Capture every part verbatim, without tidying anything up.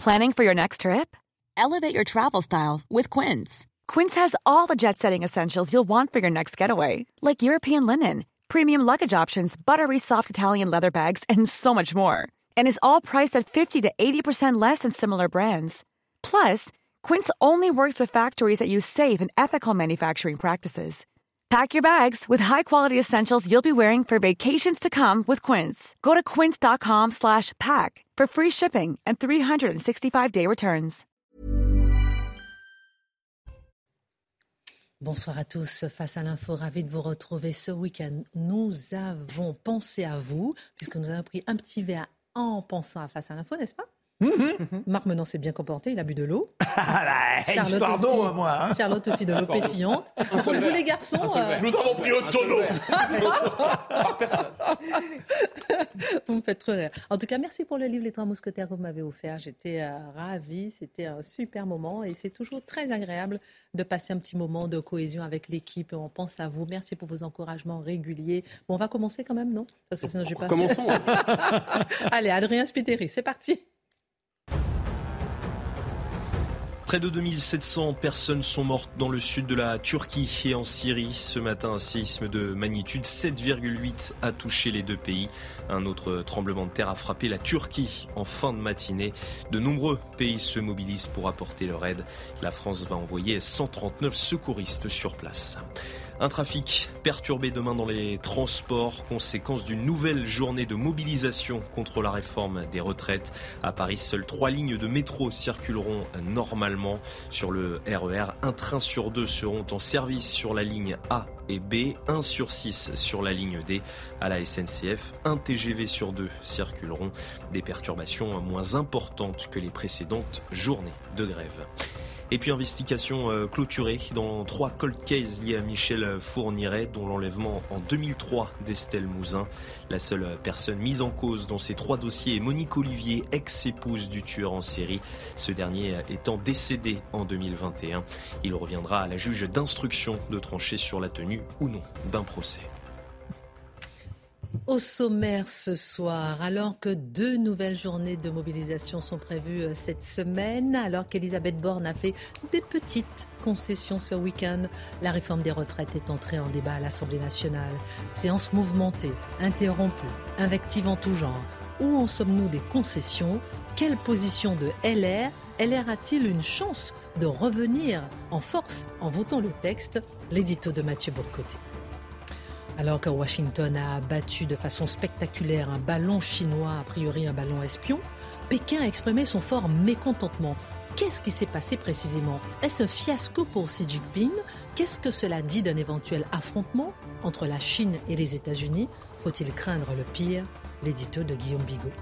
Planning for your next trip? Elevate your travel style with Quince. Quince has all the jet-setting essentials you'll want for your next getaway, like European linen, premium luggage options, buttery soft Italian leather bags, and so much more. And is all priced at fifty to eighty percent less than similar brands. Plus, Quince only works with factories that use safe and ethical manufacturing practices. Pack your bags with high-quality essentials you'll be wearing for vacations to come with Quince. Go to quince.com slash pack for free shipping and three sixty-five day returns. Bonsoir à tous. Face à l'info, ravi de vous retrouver ce week-end. Nous avons pensé à vous, puisque nous avons pris un petit verre en pensant à Face à l'info, n'est-ce pas? Mmh. Marc Menon s'est bien comporté, il a bu de l'eau. Charlotte, aussi, pardon, moi, hein. Charlotte aussi de l'eau pétillante. Vous les garçons, euh... nous avons pris au tonneau par personne. Vous me faites trop rire. En tout cas, merci pour le livre Les Trois Mousquetaires que vous m'avez offert. J'étais euh, ravie, c'était un super moment et c'est toujours très agréable de passer un petit moment de cohésion avec l'équipe. On pense à vous. Merci pour vos encouragements réguliers. Bon, on va commencer quand même, non? Parce que sinon, j'ai pas. Commençons. Allez, Adrien Spiteri, c'est parti. Près de deux mille sept cents personnes sont mortes dans le sud de la Turquie et en Syrie. Ce matin, un séisme de magnitude sept virgule huit a touché les deux pays. Un autre tremblement de terre a frappé la Turquie en fin de matinée. De nombreux pays se mobilisent pour apporter leur aide. La France va envoyer cent trente-neuf secouristes sur place. Un trafic perturbé demain dans les transports, conséquence d'une nouvelle journée de mobilisation contre la réforme des retraites. À Paris, seules trois lignes de métro circuleront normalement. Sur le R E R, un train sur deux seront en service sur la ligne A et B, un sur six sur la ligne D. À la S N C F, un T G V sur deux circuleront. Des perturbations moins importantes que les précédentes journées de grève. Et puis investigation euh, clôturée dans trois cold cases liés à Michel Fourniret, dont l'enlèvement en deux mille trois d'Estelle Mouzin. La seule personne mise en cause dans ces trois dossiers est Monique Olivier, ex-épouse du tueur en série. Ce dernier étant décédé en deux mille vingt et un. Il reviendra à la juge d'instruction de trancher sur la tenue ou non d'un procès. Au sommaire ce soir, alors que deux nouvelles journées de mobilisation sont prévues cette semaine, alors qu'Elisabeth Borne a fait des petites concessions ce week-end, la réforme des retraites est entrée en débat à l'Assemblée nationale. Séance mouvementée, interrompue, invective en tout genre. Où en sommes-nous des concessions? Quelle position de L R? L R a-t-il une chance de revenir en force en votant le texte? L'édito de Mathieu Bourcoté. Alors que Washington a abattu de façon spectaculaire un ballon chinois, a priori un ballon espion, Pékin a exprimé son fort mécontentement. Qu'est-ce qui s'est passé précisément? Est-ce un fiasco pour Xi Jinping? Qu'est-ce que cela dit d'un éventuel affrontement entre la Chine et les États-Unis? Faut-il craindre le pire? L'édito de Guillaume Bigot.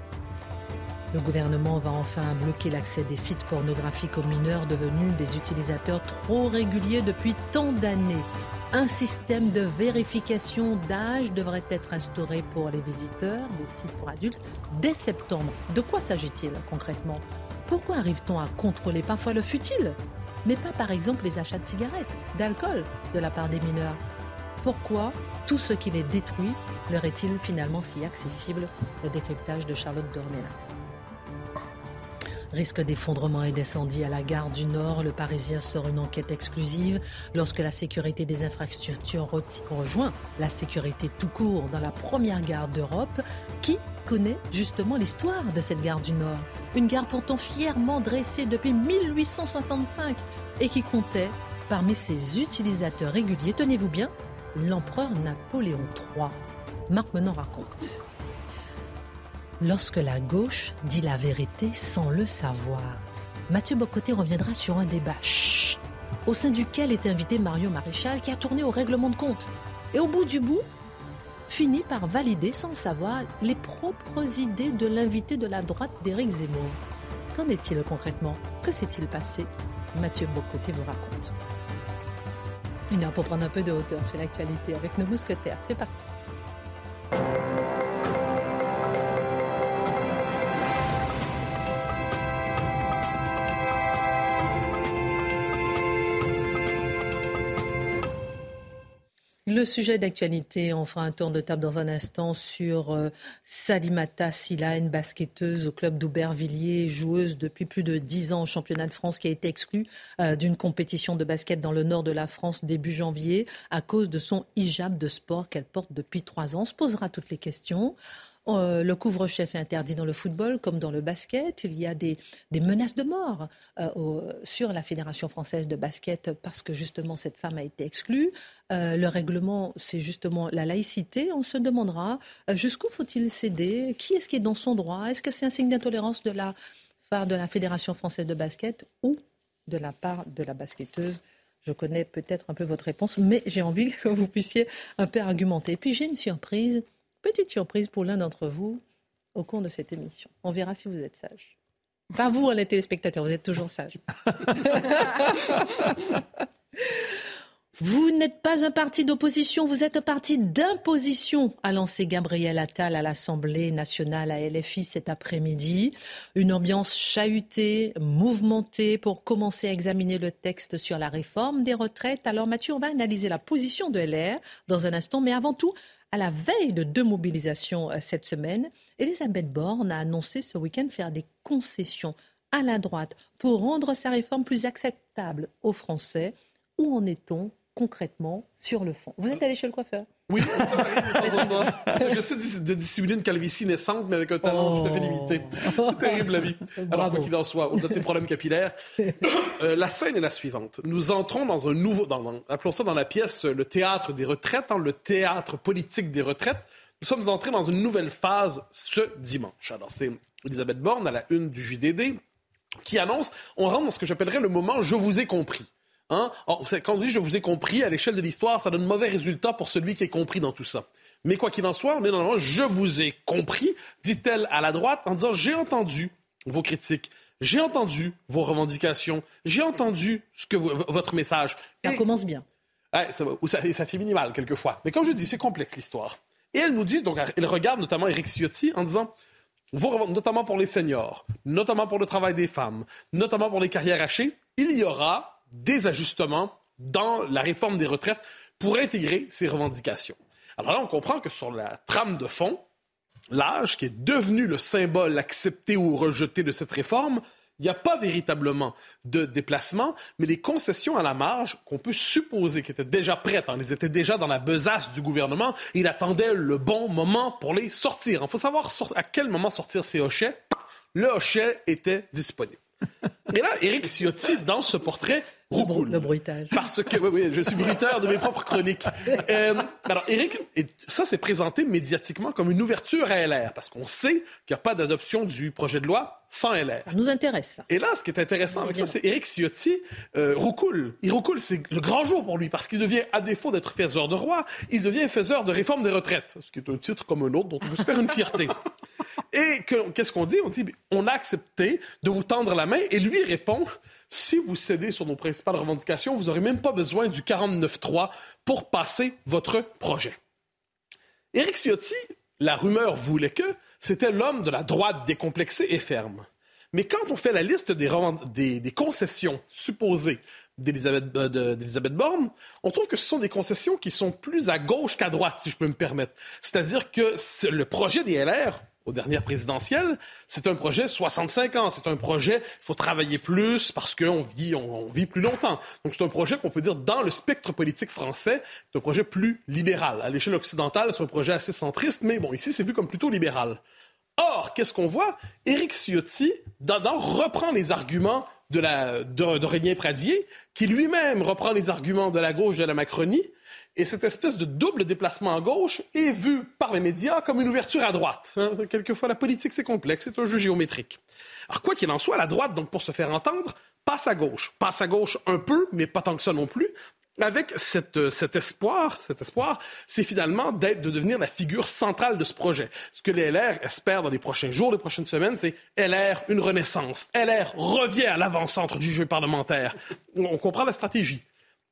Le gouvernement va enfin bloquer l'accès des sites pornographiques aux mineurs devenus des utilisateurs trop réguliers depuis tant d'années. Un système de vérification d'âge devrait être instauré pour les visiteurs des sites pour adultes dès septembre. De quoi s'agit-il concrètement? Pourquoi arrive-t-on à contrôler parfois le futile, mais pas par exemple les achats de cigarettes, d'alcool de la part des mineurs? Pourquoi tout ce qui les détruit leur est-il finalement si accessible? Le décryptage de Charlotte Dornelas. Risque d'effondrement et d'incendie à la gare du Nord. Le Parisien sort une enquête exclusive lorsque la sécurité des infrastructures rejoint la sécurité tout court dans la première gare d'Europe. Qui connaît justement l'histoire de cette gare du Nord? Une gare pourtant fièrement dressée depuis mille huit cent soixante-cinq et qui comptait parmi ses utilisateurs réguliers, tenez-vous bien, l'empereur Napoléon trois. Marc Menon raconte. Lorsque la gauche dit la vérité sans le savoir. Mathieu Bocoté reviendra sur un débat chut, au sein duquel est invité Mario Maréchal qui a tourné au règlement de compte. Et au bout du bout, finit par valider sans le savoir les propres idées de l'invité de la droite d'Éric Zemmour. Qu'en est-il concrètement? Que s'est-il passé? Mathieu Bocoté vous raconte. Une heure pour prendre un peu de hauteur sur l'actualité avec nos mousquetaires. C'est parti. Le sujet d'actualité, on fera un tour de table dans un instant sur euh, Salimata Silla, une basketteuse au club d'Aubervilliers, joueuse depuis plus de dix ans au championnat de France, qui a été exclue euh, d'une compétition de basket dans le nord de la France début janvier à cause de son hijab de sport qu'elle porte depuis trois ans. On se posera toutes les questions. Euh, le couvre-chef est interdit dans le football comme dans le basket. Il y a des, des menaces de mort euh, au, sur la Fédération française de basket parce que justement cette femme a été exclue. Euh, le règlement, c'est justement la laïcité. On se demandera euh, jusqu'où faut-il céder? Qui est-ce qui est dans son droit? Est-ce que c'est un signe d'intolérance de la part de la Fédération française de basket ou de la part de la basketteuse? Je connais peut-être un peu votre réponse, mais j'ai envie que vous puissiez un peu argumenter. Et puis j'ai une surprise. Petite surprise pour l'un d'entre vous au cours de cette émission. On verra si vous êtes sage. Pas vous, les téléspectateurs, vous êtes toujours sages. Vous n'êtes pas un parti d'opposition, vous êtes un parti d'imposition, a lancé Gabriel Attal à l'Assemblée nationale à L F I cet après-midi. Une ambiance chahutée, mouvementée pour commencer à examiner le texte sur la réforme des retraites. Alors Mathieu, on va analyser la position de L R dans un instant, mais avant tout, à la veille de deux mobilisations cette semaine, Elisabeth Borne a annoncé ce week-end faire des concessions à la droite pour rendre sa réforme plus acceptable aux Français. Où en est-on concrètement sur le fond? Vous êtes allé chez le coiffeur? Oui, j'essaie de dissimuler une calvitie naissante, mais avec un talent oh. tout à fait limité. C'est terrible, la vie. Bravo. Alors, quoi qu'il en soit, au-delà de ces problèmes capillaires, euh, la scène est la suivante. Nous entrons dans un nouveau... Dans, dans, appelons ça dans la pièce le théâtre des retraites, hein, le théâtre politique des retraites. Nous sommes entrés dans une nouvelle phase ce dimanche. Alors, c'est Elisabeth Borne, à la une du J D D, qui annonce... On rentre dans ce que j'appellerais le moment « je vous ai compris ». Hein? Alors, quand on dit « je vous ai compris », à l'échelle de l'histoire, ça donne mauvais résultat pour celui qui est compris dans tout ça. Mais quoi qu'il en soit, on est dans le moment « je vous ai compris », dit-elle à la droite, en disant « j'ai entendu vos critiques, j'ai entendu vos revendications, j'ai entendu ce que vous, votre message. » Ça et, commence bien. Ouais, ça, ou ça, ça fait minimal quelquefois. Mais comme je dis, c'est complexe l'histoire. Et elle nous dit, donc elle regarde notamment Éric Ciotti en disant « notamment pour les seniors, notamment pour le travail des femmes, notamment pour les carrières hachées, il y aura... des ajustements dans la réforme des retraites pour intégrer ces revendications. » Alors là, on comprend que sur la trame de fond, l'âge, qui est devenu le symbole accepté ou rejeté de cette réforme, il n'y a pas véritablement de déplacement, mais les concessions à la marge, qu'on peut supposer qu'elles étaient déjà prêtes, hein, elles étaient déjà dans la besace du gouvernement, il attendait le bon moment pour les sortir. Il faut savoir à quel moment sortir ces hochets. Le hochet était disponible. Et là, Éric Ciotti, dans ce portrait, roucoule. Le bruitage. Parce que, oui, oui, je suis bruiteur de mes propres chroniques. Euh, alors, Éric, ça s'est présenté médiatiquement comme une ouverture à L R, parce qu'on sait qu'il n'y a pas d'adoption du projet de loi sans L R. Ça nous intéresse, ça. Et là, ce qui est intéressant avec ça, c'est Éric Ciotti euh, roucoule. Il roucoule, c'est le grand jour pour lui, parce qu'il devient, à défaut d'être faiseur de roi, il devient faiseur de réforme des retraites, ce qui est un titre comme un autre dont on peut se faire une fierté. Et que, qu'est-ce qu'on dit? On dit, on a accepté de vous tendre la main, et lui répond, si vous cédez sur nos principales revendications, vous n'aurez même pas besoin du quarante-neuf trois pour passer votre projet. Éric Ciotti, la rumeur voulait que c'était l'homme de la droite décomplexée et ferme. Mais quand on fait la liste des, des, des concessions supposées d'Elisabeth, euh, d'Elisabeth Borne, on trouve que ce sont des concessions qui sont plus à gauche qu'à droite, si je peux me permettre. C'est-à-dire que le projet des L R, aux dernières présidentielles, c'est un projet soixante-cinq ans. C'est un projet, il faut travailler plus parce qu'on vit, on, on vit plus longtemps. Donc c'est un projet qu'on peut dire, dans le spectre politique français, c'est un projet plus libéral. À l'échelle occidentale, c'est un projet assez centriste, mais bon, ici, c'est vu comme plutôt libéral. Or, qu'est-ce qu'on voit? Éric Ciotti, dedans, reprend les arguments de la, de, d'Aurélien Pradier, qui lui-même reprend les arguments de la gauche de la Macronie. Et cette espèce de double déplacement à gauche est vu par les médias comme une ouverture à droite. Hein? Quelquefois, la politique, c'est complexe, c'est un jeu géométrique. Alors, quoi qu'il en soit, la droite, donc, pour se faire entendre, passe à gauche. Passe à gauche un peu, mais pas tant que ça non plus, avec cette, cet espoir, cet espoir, c'est finalement d'être, de devenir la figure centrale de ce projet. Ce que les L R espèrent dans les prochains jours, les prochaines semaines, c'est L R, une renaissance. L R revient à l'avant-centre du jeu parlementaire. On comprend la stratégie.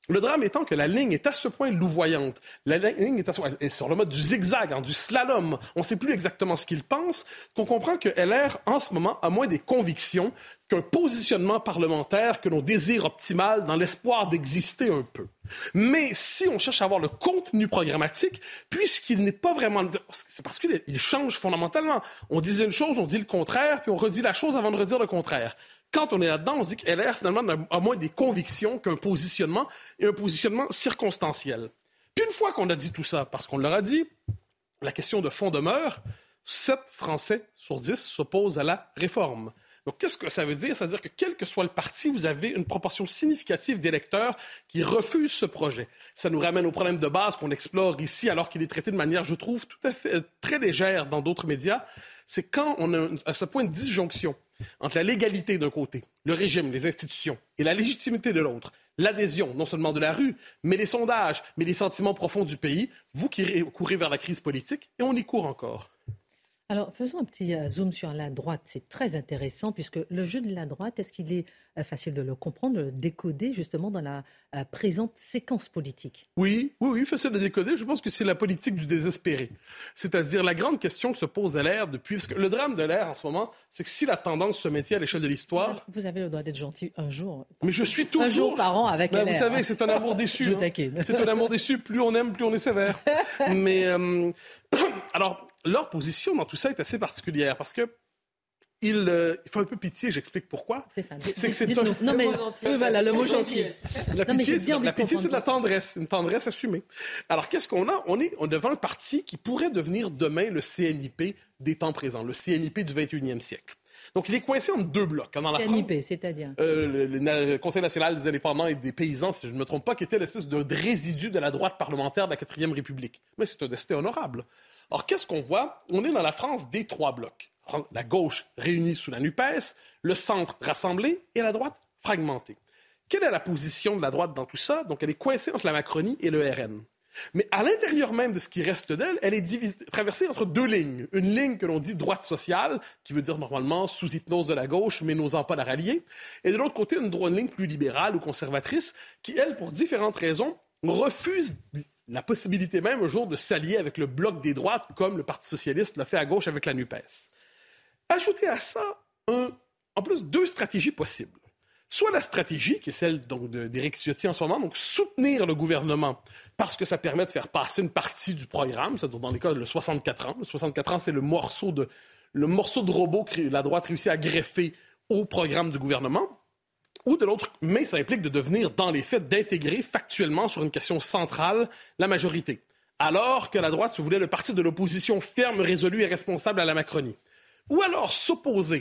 Le drame étant que la ligne est à ce point louvoyante. La ligne est, à ce point, elle est sur le mode du zigzag, hein, du slalom. On ne sait plus exactement ce qu'il pense, qu'on comprend que L R, en ce moment, a moins des convictions qu'un positionnement parlementaire que l'on désire optimal dans l'espoir d'exister un peu. Mais si on cherche à avoir le contenu programmatique, puisqu'il n'est pas vraiment... C'est parce qu'il change fondamentalement. On dit une chose, on dit le contraire, puis on redit la chose avant de redire le contraire. Quand on est là-dedans, on se dit que L R, finalement, a moins des convictions qu'un positionnement, et un positionnement circonstanciel. Puis une fois qu'on a dit tout ça, parce qu'on leur a dit, la question de fond demeure, sept Français sur dix s'opposent à la réforme. Donc, qu'est-ce que ça veut dire? Ça veut dire que quel que soit le parti, vous avez une proportion significative d'électeurs qui refusent ce projet. Ça nous ramène au problème de base qu'on explore ici, alors qu'il est traité de manière, je trouve, tout à fait très légère dans d'autres médias. C'est quand on a à ce point de disjonction entre la légalité d'un côté, le régime, les institutions, et la légitimité de l'autre, l'adhésion, non seulement de la rue, mais les sondages, mais les sentiments profonds du pays, vous qui courez vers la crise politique, et on y court encore. Alors, faisons un petit zoom sur la droite. C'est très intéressant puisque le jeu de la droite, est-ce qu'il est facile de le comprendre, de le décoder justement dans la présente séquence politique? Oui, oui, oui, facile de décoder. Je pense que c'est la politique du désespéré. C'est-à-dire la grande question que se pose à L R depuis... Parce que le drame de L R en ce moment, c'est que si la tendance se maintient à l'échelle de l'histoire... Vous avez le droit d'être gentil un jour. Mais je suis toujours... Un jour par an avec ben, L R. Vous savez, c'est un amour déçu. Je hein. taquine. C'est un amour déçu. Plus on aime, plus on est sévère. Mais... Euh... Alors... Leur position dans tout ça est assez particulière parce que il, euh, il faut un peu pitié, j'explique pourquoi. C'est ça. C'est que c'est un... Non mais oui, voilà, le mot gentil. La pitié, c'est, la pitié, c'est de la tendresse, une tendresse assumée. Alors qu'est-ce qu'on a? On est on est devant un parti qui pourrait devenir demain le C N I P des temps présents, le C N I P du vingt et unième siècle. Donc, il est coincé entre deux blocs. Dans la C N I P, France, c'est-à-dire euh, le, le, le Conseil national des indépendants et des paysans, si je ne me trompe pas, qui était l'espèce de résidu de la droite parlementaire de la quatrième République. Mais c'est un destin honorable. Or, qu'est-ce qu'on voit? On est dans la France des trois blocs. La gauche réunie sous la NUPES, le centre rassemblé et la droite fragmentée. Quelle est la position de la droite dans tout ça? Donc, elle est coincée entre la Macronie et le R N. Mais à l'intérieur même de ce qui reste d'elle, elle est divisée, traversée entre deux lignes. Une ligne que l'on dit droite sociale, qui veut dire normalement sous hypnose de la gauche, mais n'osant pas la rallier. Et de l'autre côté, une, droite, une ligne plus libérale ou conservatrice, qui, elle, pour différentes raisons, refuse la possibilité même un jour de s'allier avec le bloc des droites, comme le Parti socialiste l'a fait à gauche avec la NUPES. Ajoutez à ça, un, en plus, deux stratégies possibles. Soit la stratégie, qui est celle donc, d'Éric Ciotti en ce moment, donc soutenir le gouvernement parce que ça permet de faire passer une partie du programme, c'est-à-dire dans les cas, le soixante-quatre ans. Le soixante-quatre ans, c'est le morceau de, le morceau de robot que la droite réussit à greffer au programme du gouvernement. Ou de l'autre, mais ça implique de devenir, dans les faits, d'intégrer factuellement sur une question centrale la majorité. Alors que la droite se voulait le parti de l'opposition ferme, résolue et responsable à la Macronie. Ou alors s'opposer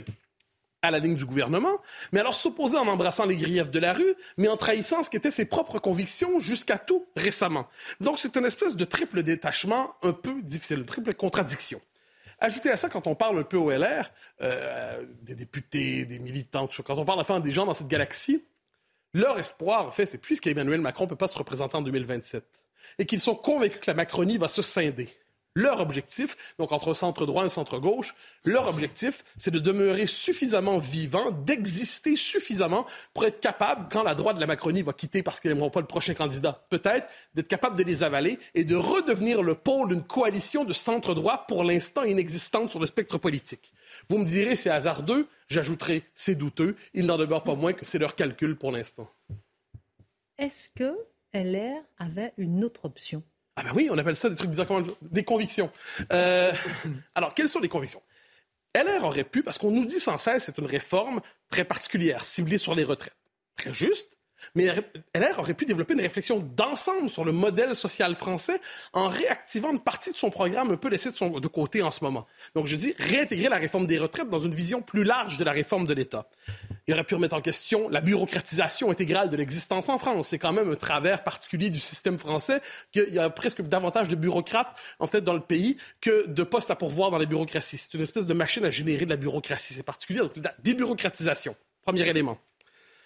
à la ligne du gouvernement, mais alors s'opposer en embrassant les griefs de la rue, mais en trahissant ce qu'étaient ses propres convictions jusqu'à tout récemment. Donc c'est une espèce de triple détachement un peu difficile, une triple contradiction. Ajoutez à ça, quand on parle un peu au L R, euh, des députés, des militants, tout ça, quand on parle enfin des gens dans cette galaxie, leur espoir, en fait, c'est plus qu'Emmanuel Macron ne peut pas se représenter en deux mille vingt-sept et qu'ils sont convaincus que la Macronie va se scinder. Leur objectif, donc entre un centre-droit et un centre-gauche, leur objectif, c'est de demeurer suffisamment vivant, d'exister suffisamment pour être capable, quand la droite de la Macronie va quitter parce qu'ils n'aimeront pas le prochain candidat, peut-être, d'être capable de les avaler et de redevenir le pôle d'une coalition de centre-droit pour l'instant inexistante sur le spectre politique. Vous me direz, c'est hasardeux, j'ajouterai, c'est douteux, il n'en demeure pas moins que c'est leur calcul pour l'instant. Est-ce que L R avait une autre option? Ah ben oui, on appelle ça des trucs bizarres, des convictions. Euh, alors, quelles sont les convictions? L R aurait pu, parce qu'on nous dit sans cesse, c'est une réforme très particulière, ciblée sur les retraites. Très juste. Mais L R aurait pu développer une réflexion d'ensemble sur le modèle social français en réactivant une partie de son programme un peu laissé de, son, de côté en ce moment. Donc, je dis réintégrer la réforme des retraites dans une vision plus large de la réforme de l'État. Il aurait pu remettre en question la bureaucratisation intégrale de l'existence en France. C'est quand même un travers particulier du système français qu'il y a presque davantage de bureaucrates, en fait, dans le pays que de postes à pourvoir dans la bureaucratie. C'est une espèce de machine à générer de la bureaucratie. C'est particulier. Donc, la débureaucratisation, premier élément.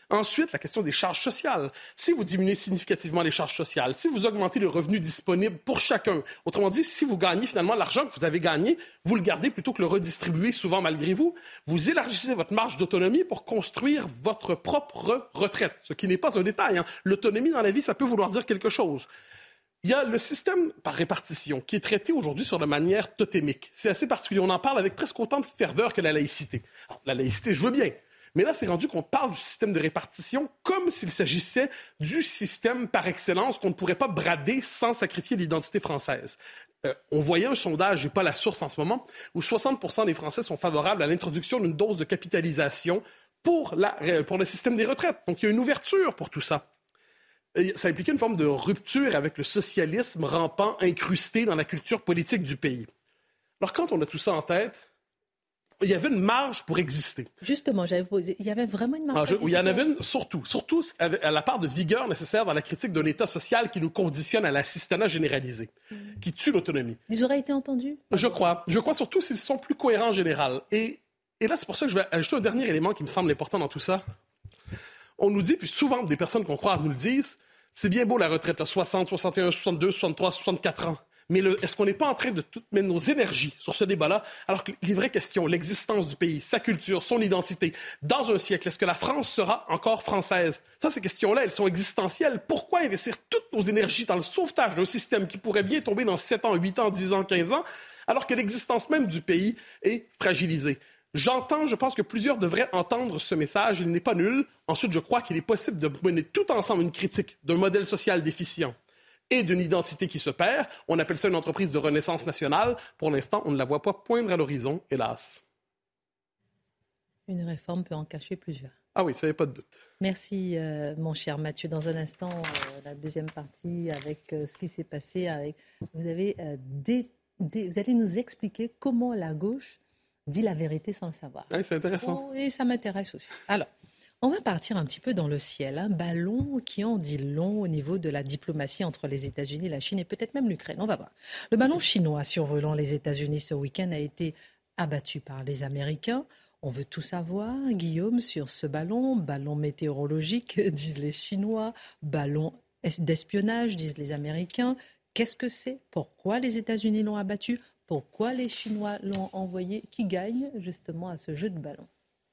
Ensuite, la question des charges sociales. Si vous diminuez significativement les charges sociales, si vous augmentez le revenu disponible pour chacun, autrement dit, si vous gagnez finalement l'argent que vous avez gagné, vous le gardez plutôt que le redistribuer souvent malgré vous, vous élargissez votre marge d'autonomie pour construire votre propre retraite, ce qui n'est pas un détail. Hein. L'autonomie dans la vie, ça peut vouloir dire quelque chose. Il y a le système par répartition qui est traité aujourd'hui sur de manière totémique. C'est assez particulier. On en parle avec presque autant de ferveur que la laïcité. Alors, la laïcité, je veux bien. Mais là, c'est rendu qu'on parle du système de répartition comme s'il s'agissait du système par excellence qu'on ne pourrait pas brader sans sacrifier l'identité française. Euh, on voyait un sondage, j'ai pas la source en ce moment, où soixante pour cent des Français sont favorables à l'introduction d'une dose de capitalisation pour, la, pour le système des retraites. Donc, il y a une ouverture pour tout ça. Et ça impliquait une forme de rupture avec le socialisme rampant, incrusté dans la culture politique du pays. Alors, quand on a tout ça en tête, il y avait une marge pour exister. Justement, j'avais posé. Il y avait vraiment une marge. Ah, je, il y en avait une surtout. Surtout à la part de vigueur nécessaire dans la critique d'un État social qui nous conditionne à l'assistanat généralisé, mmh. qui tue l'autonomie. Ils auraient été entendus? Je crois. Je crois surtout s'ils sont plus cohérents en général. Et, et là, c'est pour ça que je vais ajouter un dernier élément qui me semble important dans tout ça. On nous dit, puis souvent des personnes qu'on croise nous le disent, c'est bien beau la retraite, là, soixante, soixante et un, soixante-deux, soixante-trois, soixante-quatre ans. Mais le, est-ce qu'on n'est pas en train de tout mettre nos énergies sur ce débat-là, alors que les vraies questions, l'existence du pays, sa culture, son identité, dans un siècle, est-ce que la France sera encore française? Ça, ces questions-là, elles sont existentielles. Pourquoi investir toutes nos énergies dans le sauvetage d'un système qui pourrait bien tomber dans sept ans, huit ans, dix ans, quinze ans, alors que l'existence même du pays est fragilisée? J'entends, je pense que plusieurs devraient entendre ce message, il n'est pas nul. Ensuite, je crois qu'il est possible de mener tout ensemble une critique d'un modèle social déficient et d'une identité qui se perd. On appelle ça une entreprise de renaissance nationale. Pour l'instant, on ne la voit pas poindre à l'horizon, hélas. Une réforme peut en cacher plusieurs. Ah oui, ça n'y a pas de doute. Merci, euh, mon cher Mathieu. Dans un instant, euh, la deuxième partie avec euh, ce qui s'est passé. Avec... Vous, avez, euh, dé... Dé... Vous allez nous expliquer comment la gauche dit la vérité sans le savoir. Oui, c'est intéressant. Oh, et ça m'intéresse aussi. Alors, on va partir un petit peu dans le ciel. Un ballon qui en dit long au niveau de la diplomatie entre les États-Unis, la Chine et peut-être même l'Ukraine. On va voir. Le ballon chinois survolant les États-Unis ce week-end a été abattu par les Américains. On veut tout savoir, Guillaume, sur ce ballon. Ballon météorologique, disent les Chinois. Ballon d'espionnage, disent les Américains. Qu'est-ce que c'est? Pourquoi les États-Unis l'ont abattu? Pourquoi les Chinois l'ont envoyé? Qui gagne justement à ce jeu de ballon?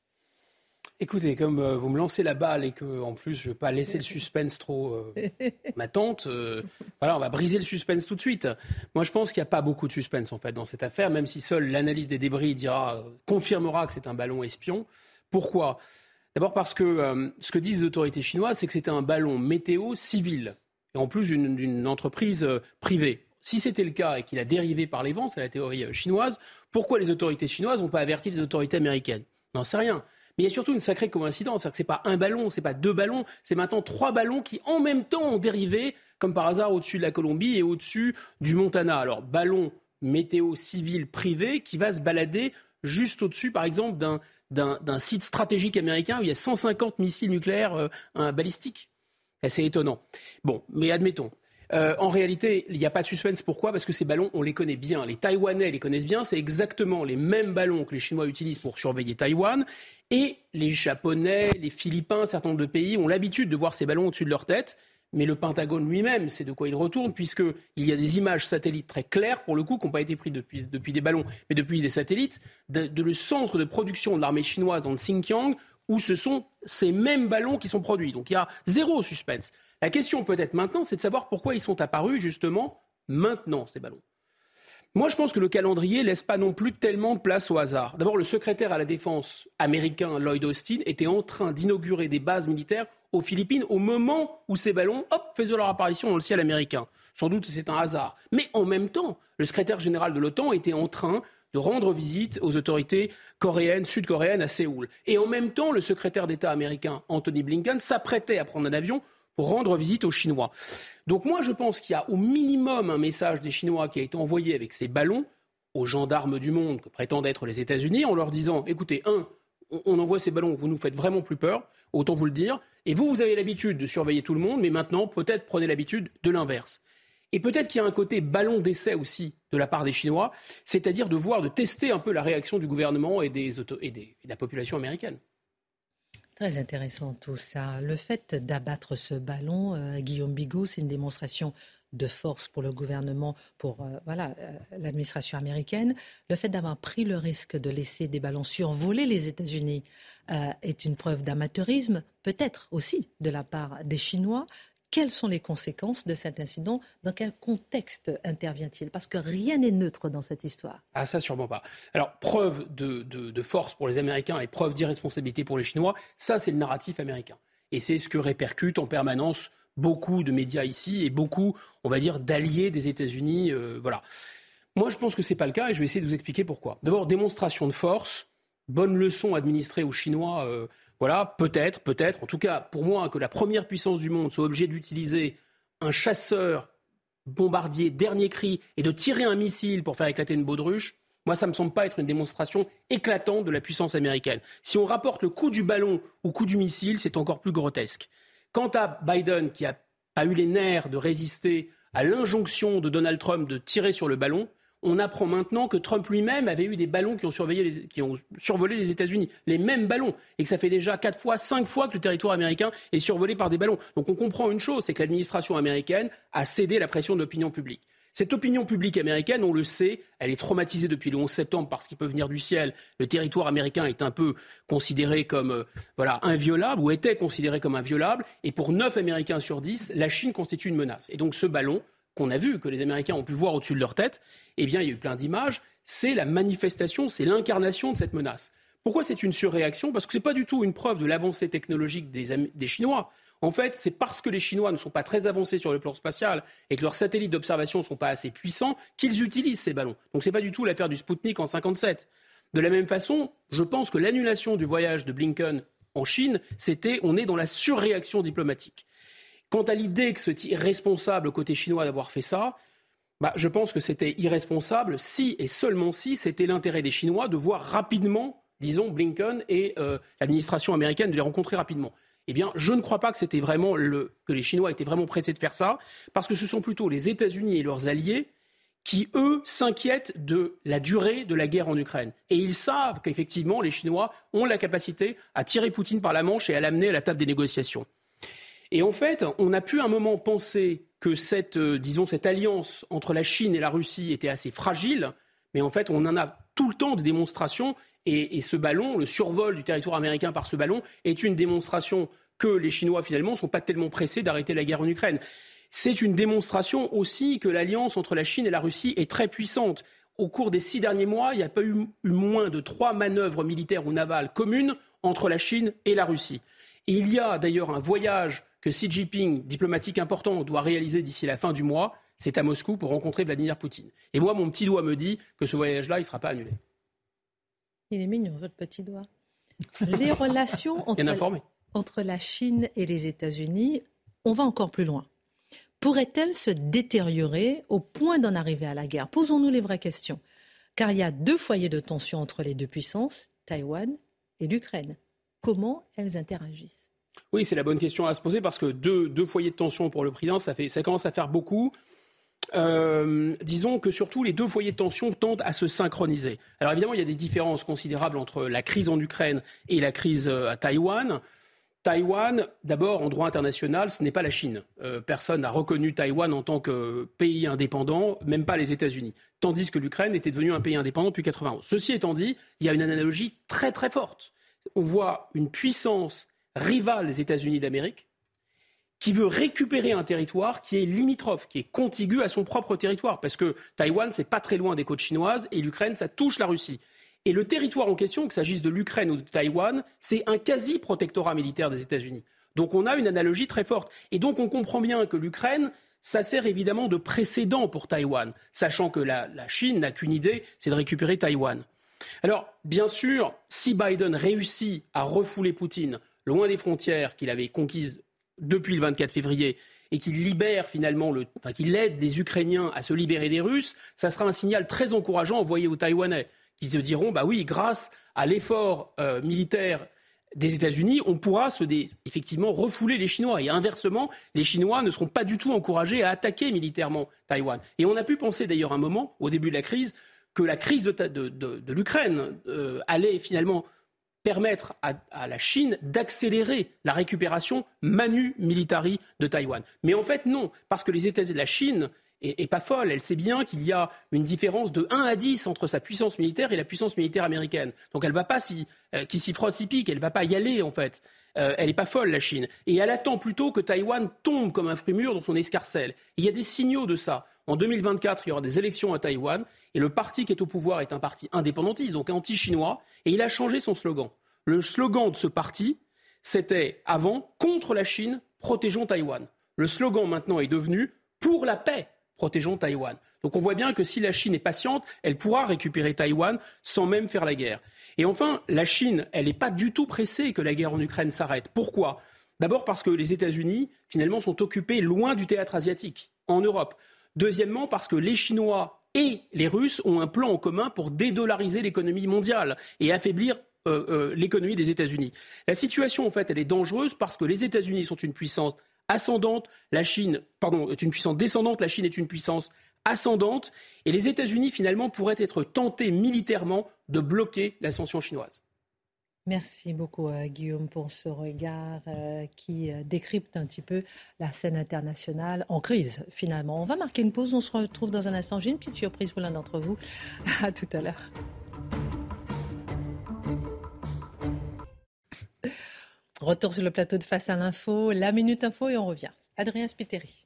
Écoutez, comme euh, vous me lancez la balle et que en plus je ne veux pas laisser le suspense trop euh, m'attente, euh, voilà, on va briser le suspense tout de suite. Moi, je pense qu'il n'y a pas beaucoup de suspense en fait dans cette affaire, même si seule l'analyse des débris dira, confirmera que c'est un ballon espion. Pourquoi? D'abord parce que euh, ce que disent les autorités chinoises, c'est que c'était un ballon météo civil et en plus d'une, d'une entreprise euh, privée. Si c'était le cas et qu'il a dérivé par les vents, c'est la théorie euh, chinoise, pourquoi les autorités chinoises n'ont pas averti les autorités américaines? Non, c'est rien. Mais il y a surtout une sacrée coïncidence, c'est-à-dire que ce n'est pas un ballon, ce n'est pas deux ballons, c'est maintenant trois ballons qui en même temps ont dérivé, comme par hasard, au-dessus de la Colombie et au-dessus du Montana. Alors, ballon météo civil privé qui va se balader juste au-dessus, par exemple, d'un, d'un, d'un site stratégique américain où il y a cent cinquante missiles nucléaires euh, balistiques. C'est assez étonnant. Bon, mais admettons. Euh, en réalité, il n'y a pas de suspense. Pourquoi? Parce que ces ballons, on les connaît bien. Les Taïwanais les connaissent bien. C'est exactement les mêmes ballons que les Chinois utilisent pour surveiller Taïwan. Et les Japonais, les Philippins, un certain nombre de pays ont l'habitude de voir ces ballons au-dessus de leur tête. Mais le Pentagone lui-même, c'est de quoi il retourne, puisqu'il y a des images satellites très claires, pour le coup, qui n'ont pas été prises depuis, depuis des ballons, mais depuis des satellites, de, de le centre de production de l'armée chinoise dans le Xinjiang, où ce sont ces mêmes ballons qui sont produits. Donc il y a zéro suspense. La question peut-être maintenant, c'est de savoir pourquoi ils sont apparus justement maintenant, ces ballons. Moi, je pense que le calendrier ne laisse pas non plus tellement de place au hasard. D'abord, le secrétaire à la Défense américain Lloyd Austin était en train d'inaugurer des bases militaires aux Philippines au moment où ces ballons, hop, faisaient leur apparition dans le ciel américain. Sans doute, c'est un hasard. Mais en même temps, le secrétaire général de l'OTAN était en train de rendre visite aux autorités coréennes, sud-coréennes à Séoul. Et en même temps, le secrétaire d'État américain Anthony Blinken s'apprêtait à prendre un avion pour rendre visite aux Chinois. Donc moi, je pense qu'il y a au minimum un message des Chinois qui a été envoyé avec ces ballons aux gendarmes du monde que prétendent être les États-Unis en leur disant, écoutez, un, on envoie ces ballons, vous nous faites vraiment plus peur, autant vous le dire, et vous, vous avez l'habitude de surveiller tout le monde, mais maintenant, peut-être prenez l'habitude de l'inverse. Et peut-être qu'il y a un côté ballon d'essai aussi de la part des Chinois, c'est-à-dire de voir, de tester un peu la réaction du gouvernement et, des auto- et, des, et de la population américaine. Très intéressant tout ça. Le fait d'abattre ce ballon, euh, Guillaume Bigot, c'est une démonstration de force pour le gouvernement, pour euh, voilà, euh, l'administration américaine. Le fait d'avoir pris le risque de laisser des ballons survoler les États-Unis euh, est une preuve d'amateurisme, peut-être aussi de la part des Chinois. Quelles sont les conséquences de cet incident ? Dans quel contexte intervient-il ? Parce que rien n'est neutre dans cette histoire. Ah, ça, sûrement pas. Alors, preuve de, de, de force pour les Américains et preuve d'irresponsabilité pour les Chinois, ça, c'est le narratif américain. Et c'est ce que répercutent en permanence beaucoup de médias ici et beaucoup, on va dire, d'alliés des États-Unis. Euh, voilà. Moi, je pense que c'est pas le cas et je vais essayer de vous expliquer pourquoi. D'abord, démonstration de force, bonne leçon administrée aux Chinois. Euh, Voilà, peut-être, peut-être, en tout cas, pour moi, que la première puissance du monde soit obligée d'utiliser un chasseur bombardier dernier cri et de tirer un missile pour faire éclater une baudruche, moi, ça ne me semble pas être une démonstration éclatante de la puissance américaine. Si on rapporte le coup du ballon au coup du missile, c'est encore plus grotesque. Quant à Biden, qui n'a pas eu les nerfs de résister à l'injonction de Donald Trump de tirer sur le ballon, on apprend maintenant que Trump lui-même avait eu des ballons qui ont, surveillé les, qui ont survolé les États-Unis, les mêmes ballons, et que ça fait déjà quatre fois, cinq fois que le territoire américain est survolé par des ballons. Donc on comprend une chose, c'est que l'administration américaine a cédé à la pression de l'opinion publique. Cette opinion publique américaine, on le sait, elle est traumatisée depuis le onze septembre parce qu'il peut venir du ciel. Le territoire américain est un peu considéré comme euh, voilà, inviolable, ou était considéré comme inviolable, et pour neuf Américains sur dix, la Chine constitue une menace. Et donc ce ballon, qu'on a vu, que les Américains ont pu voir au-dessus de leur tête, eh bien, il y a eu plein d'images, c'est la manifestation, c'est l'incarnation de cette menace. Pourquoi c'est une surréaction ? Parce que ce n'est pas du tout une preuve de l'avancée technologique des, des Chinois. En fait, c'est parce que les Chinois ne sont pas très avancés sur le plan spatial et que leurs satellites d'observation ne sont pas assez puissants qu'ils utilisent ces ballons. Donc ce n'est pas du tout l'affaire du Spoutnik en cinquante-sept. De la même façon, je pense que l'annulation du voyage de Blinken en Chine, c'était, on est dans la surréaction diplomatique. Quant à l'idée que c'est irresponsable côté chinois d'avoir fait ça, bah, je pense que c'était irresponsable si et seulement si c'était l'intérêt des Chinois de voir rapidement, disons, Blinken et euh, l'administration américaine de les rencontrer rapidement. Eh bien, je ne crois pas que c'était vraiment le, que les Chinois étaient vraiment pressés de faire ça, parce que ce sont plutôt les États-Unis et leurs alliés qui, eux, s'inquiètent de la durée de la guerre en Ukraine. Et ils savent qu'effectivement, les Chinois ont la capacité à tirer Poutine par la manche et à l'amener à la table des négociations. Et en fait, on a pu un moment penser que cette, euh, disons, cette alliance entre la Chine et la Russie était assez fragile, mais en fait, on en a tout le temps des démonstrations, et, et ce ballon, le survol du territoire américain par ce ballon, est une démonstration que les Chinois, finalement, ne sont pas tellement pressés d'arrêter la guerre en Ukraine. C'est une démonstration aussi que l'alliance entre la Chine et la Russie est très puissante. Au cours des six derniers mois, il n'y a pas eu, eu moins de trois manœuvres militaires ou navales communes entre la Chine et la Russie. Et il y a d'ailleurs un voyage que Xi Jinping, diplomatique important, doit réaliser d'ici la fin du mois, c'est à Moscou pour rencontrer Vladimir Poutine. Et moi, mon petit doigt me dit que ce voyage-là, il ne sera pas annulé. Il est mignon, votre petit doigt. Les relations entre, entre la Chine et les États-Unis, on va encore plus loin. Pourrait-elle se détériorer au point d'en arriver à la guerre ? Posons-nous les vraies questions. Car il y a deux foyers de tension entre les deux puissances, Taïwan et l'Ukraine. Comment elles interagissent ? Oui, c'est la bonne question à se poser parce que deux, deux foyers de tension pour le président, ça, fait, ça commence à faire beaucoup. Euh, disons que surtout les deux foyers de tension tendent à se synchroniser. Alors évidemment, il y a des différences considérables entre la crise en Ukraine et la crise à Taïwan. Taïwan, d'abord, en droit international, ce n'est pas la Chine. Euh, personne n'a reconnu Taïwan en tant que pays indépendant, même pas les États-Unis. Tandis que l'Ukraine était devenue un pays indépendant depuis quatre-vingt-onze. Ceci étant dit, il y a une analogie très très forte. On voit une puissance rivale des États-Unis d'Amérique qui veut récupérer un territoire qui est limitrophe, qui est contigu à son propre territoire. Parce que Taïwan, c'est pas très loin des côtes chinoises et l'Ukraine, ça touche la Russie. Et le territoire en question, qu'il s'agisse de l'Ukraine ou de Taïwan, c'est un quasi-protectorat militaire des États-Unis. Donc on a une analogie très forte. Et donc on comprend bien que l'Ukraine, ça sert évidemment de précédent pour Taïwan, sachant que la, la Chine n'a qu'une idée, c'est de récupérer Taïwan. Alors, bien sûr, si Biden réussit à refouler Poutine loin des frontières qu'il avait conquises depuis le vingt-quatre février et qu'il libère finalement, le, enfin, qu'il aide les Ukrainiens à se libérer des Russes, ça sera un signal très encourageant envoyé aux Taïwanais, qui se diront, bah oui, grâce à l'effort euh, militaire des États-Unis, on pourra se dé... effectivement refouler les Chinois. Et inversement, les Chinois ne seront pas du tout encouragés à attaquer militairement Taïwan. Et on a pu penser d'ailleurs un moment, au début de la crise, que la crise de, ta... de, de, de l'Ukraine euh, allait finalement permettre à, à la Chine d'accélérer la récupération manu militari de Taïwan. Mais en fait, non, parce que les États-Unis, la Chine est, est pas folle. Elle sait bien qu'il y a une différence de un à dix entre sa puissance militaire et la puissance militaire américaine. Donc elle ne va pas s'y, euh, qui s'y frotte, s'y pique, elle ne va pas y aller en fait. Euh, elle n'est pas folle, la Chine. Et elle attend plutôt que Taïwan tombe comme un fruit mûr dans son escarcelle. Et il y a des signaux de ça. En deux mille vingt-quatre, il y aura des élections à Taïwan. Et le parti qui est au pouvoir est un parti indépendantiste, donc anti-chinois. Et il a changé son slogan. Le slogan de ce parti, c'était avant « Contre la Chine, protégeons Taïwan ». Le slogan maintenant est devenu « Pour la paix, protégeons Taïwan ». Donc on voit bien que si la Chine est patiente, elle pourra récupérer Taïwan sans même faire la guerre. Et enfin, la Chine, elle n'est pas du tout pressée que la guerre en Ukraine s'arrête. Pourquoi ? D'abord parce que les États-Unis, finalement, sont occupés loin du théâtre asiatique, en Europe. Deuxièmement, parce que les Chinois et les Russes ont un plan en commun pour dédollariser l'économie mondiale et affaiblir euh, euh, l'économie des États-Unis. La situation, en fait, elle est dangereuse parce que les États-Unis sont une puissance ascendante, la Chine, pardon, est une puissance descendante, la Chine est une puissance ascendante, et les États-Unis, finalement, pourraient être tentés militairement de bloquer l'ascension chinoise. Merci beaucoup, euh, Guillaume, pour ce regard euh, qui euh, décrypte un petit peu la scène internationale en crise, finalement. On va marquer une pause, on se retrouve dans un instant. J'ai une petite surprise pour l'un d'entre vous. À tout à l'heure. Retour sur le plateau de Face à l'info, la Minute Info, et on revient. Adrien Spiteri.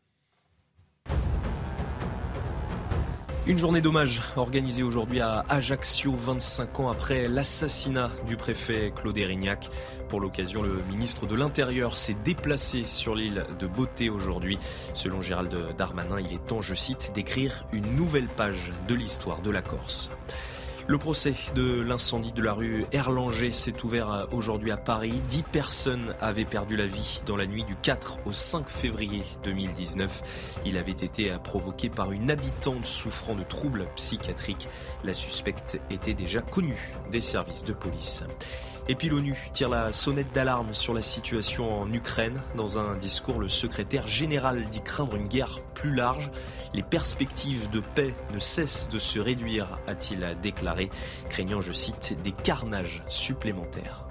Une journée d'hommage organisée aujourd'hui à Ajaccio, vingt-cinq ans après l'assassinat du préfet Claude Érignac. Pour l'occasion, le ministre de l'Intérieur s'est déplacé sur l'île de Beauté aujourd'hui. Selon Gérald Darmanin, il est temps, je cite, d'écrire une nouvelle page de l'histoire de la Corse. Le procès de l'incendie de la rue Erlanger s'est ouvert aujourd'hui à Paris. Dix personnes avaient perdu la vie dans la nuit du quatre au cinq février deux mille dix-neuf. Il avait été provoqué par une habitante souffrant de troubles psychiatriques. La suspecte était déjà connue des services de police. Et puis l'ONU tire la sonnette d'alarme sur la situation en Ukraine. Dans un discours, le secrétaire général dit craindre une guerre plus large. Les perspectives de paix ne cessent de se réduire, a-t-il déclaré, craignant, je cite, des carnages supplémentaires.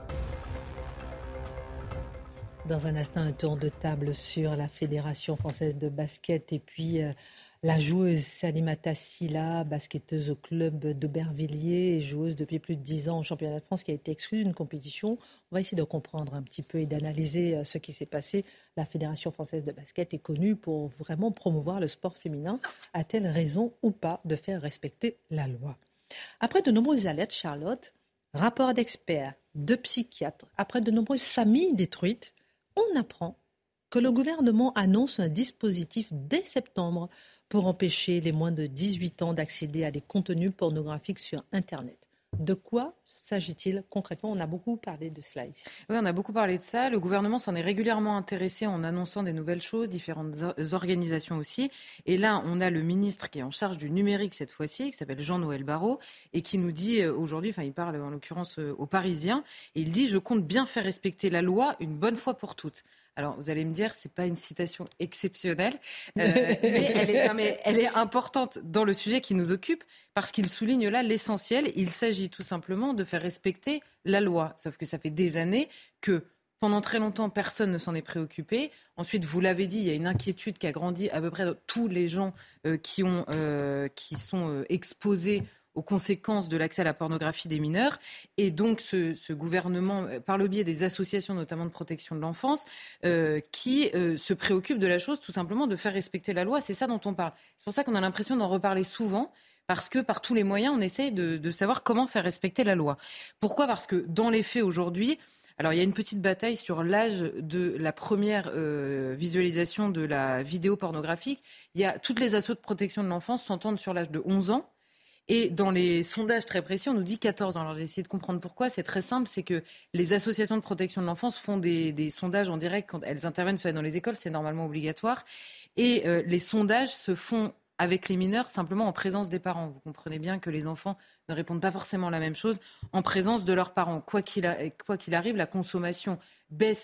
Dans un instant, un tour de table sur la Fédération française de basket et puis euh, la joueuse Salimata Silla, basketteuse au club d'Aubervilliers et joueuse depuis plus de dix ans au championnat de France qui a été exclue d'une compétition. On va essayer de comprendre un petit peu et d'analyser ce qui s'est passé. La Fédération française de basket est connue pour vraiment promouvoir le sport féminin. A-t-elle raison ou pas de faire respecter la loi ? Après de nombreuses alertes, Charlotte, rapports d'experts, de psychiatres, après de nombreuses familles détruites, on apprend que le gouvernement annonce un dispositif dès septembre pour empêcher les moins de dix-huit ans d'accéder à des contenus pornographiques sur Internet. De quoi s'agit-il concrètement ? On a beaucoup parlé de cela ici. Oui, on a beaucoup parlé de ça. Le gouvernement s'en est régulièrement intéressé en annonçant des nouvelles choses, différentes organisations aussi. Et là, on a le ministre qui est en charge du numérique cette fois-ci, qui s'appelle Jean-Noël Barrot, et qui nous dit aujourd'hui, enfin il parle en l'occurrence aux Parisiens, et il dit « Je compte bien faire respecter la loi une bonne fois pour toutes ». Alors, vous allez me dire, c'est pas une citation exceptionnelle, euh, mais, elle est, non, mais elle est importante dans le sujet qui nous occupe parce qu'il souligne là l'essentiel. Il s'agit tout simplement de faire respecter la loi. Sauf que ça fait des années que pendant très longtemps, personne ne s'en est préoccupé. Ensuite, vous l'avez dit, il y a une inquiétude qui a grandi à peu près dans tous les gens euh, qui, ont, euh, qui sont euh, exposés aux conséquences de l'accès à la pornographie des mineurs. Et donc, ce, ce gouvernement, par le biais des associations, notamment de protection de l'enfance, euh, qui euh, se préoccupe de la chose, tout simplement, de faire respecter la loi. C'est ça dont on parle. C'est pour ça qu'on a l'impression d'en reparler souvent, parce que par tous les moyens, on essaye de, de savoir comment faire respecter la loi. Pourquoi ? Parce que dans les faits, aujourd'hui, alors il y a une petite bataille sur l'âge de la première euh, visualisation de la vidéo pornographique. Il y a toutes les assos de protection de l'enfance s'entendent sur l'âge de onze ans. Et dans les sondages très précis, on nous dit quatorze ans. Alors j'ai essayé de comprendre pourquoi. C'est très simple, c'est que les associations de protection de l'enfance font des, des sondages en direct quand elles interviennent soit dans les écoles, c'est normalement obligatoire. Et euh, les sondages se font avec les mineurs simplement en présence des parents. Vous comprenez bien que les enfants ne répondent pas forcément la même chose en présence de leurs parents. Quoi qu'il, a, quoi qu'il arrive, la consommation baisse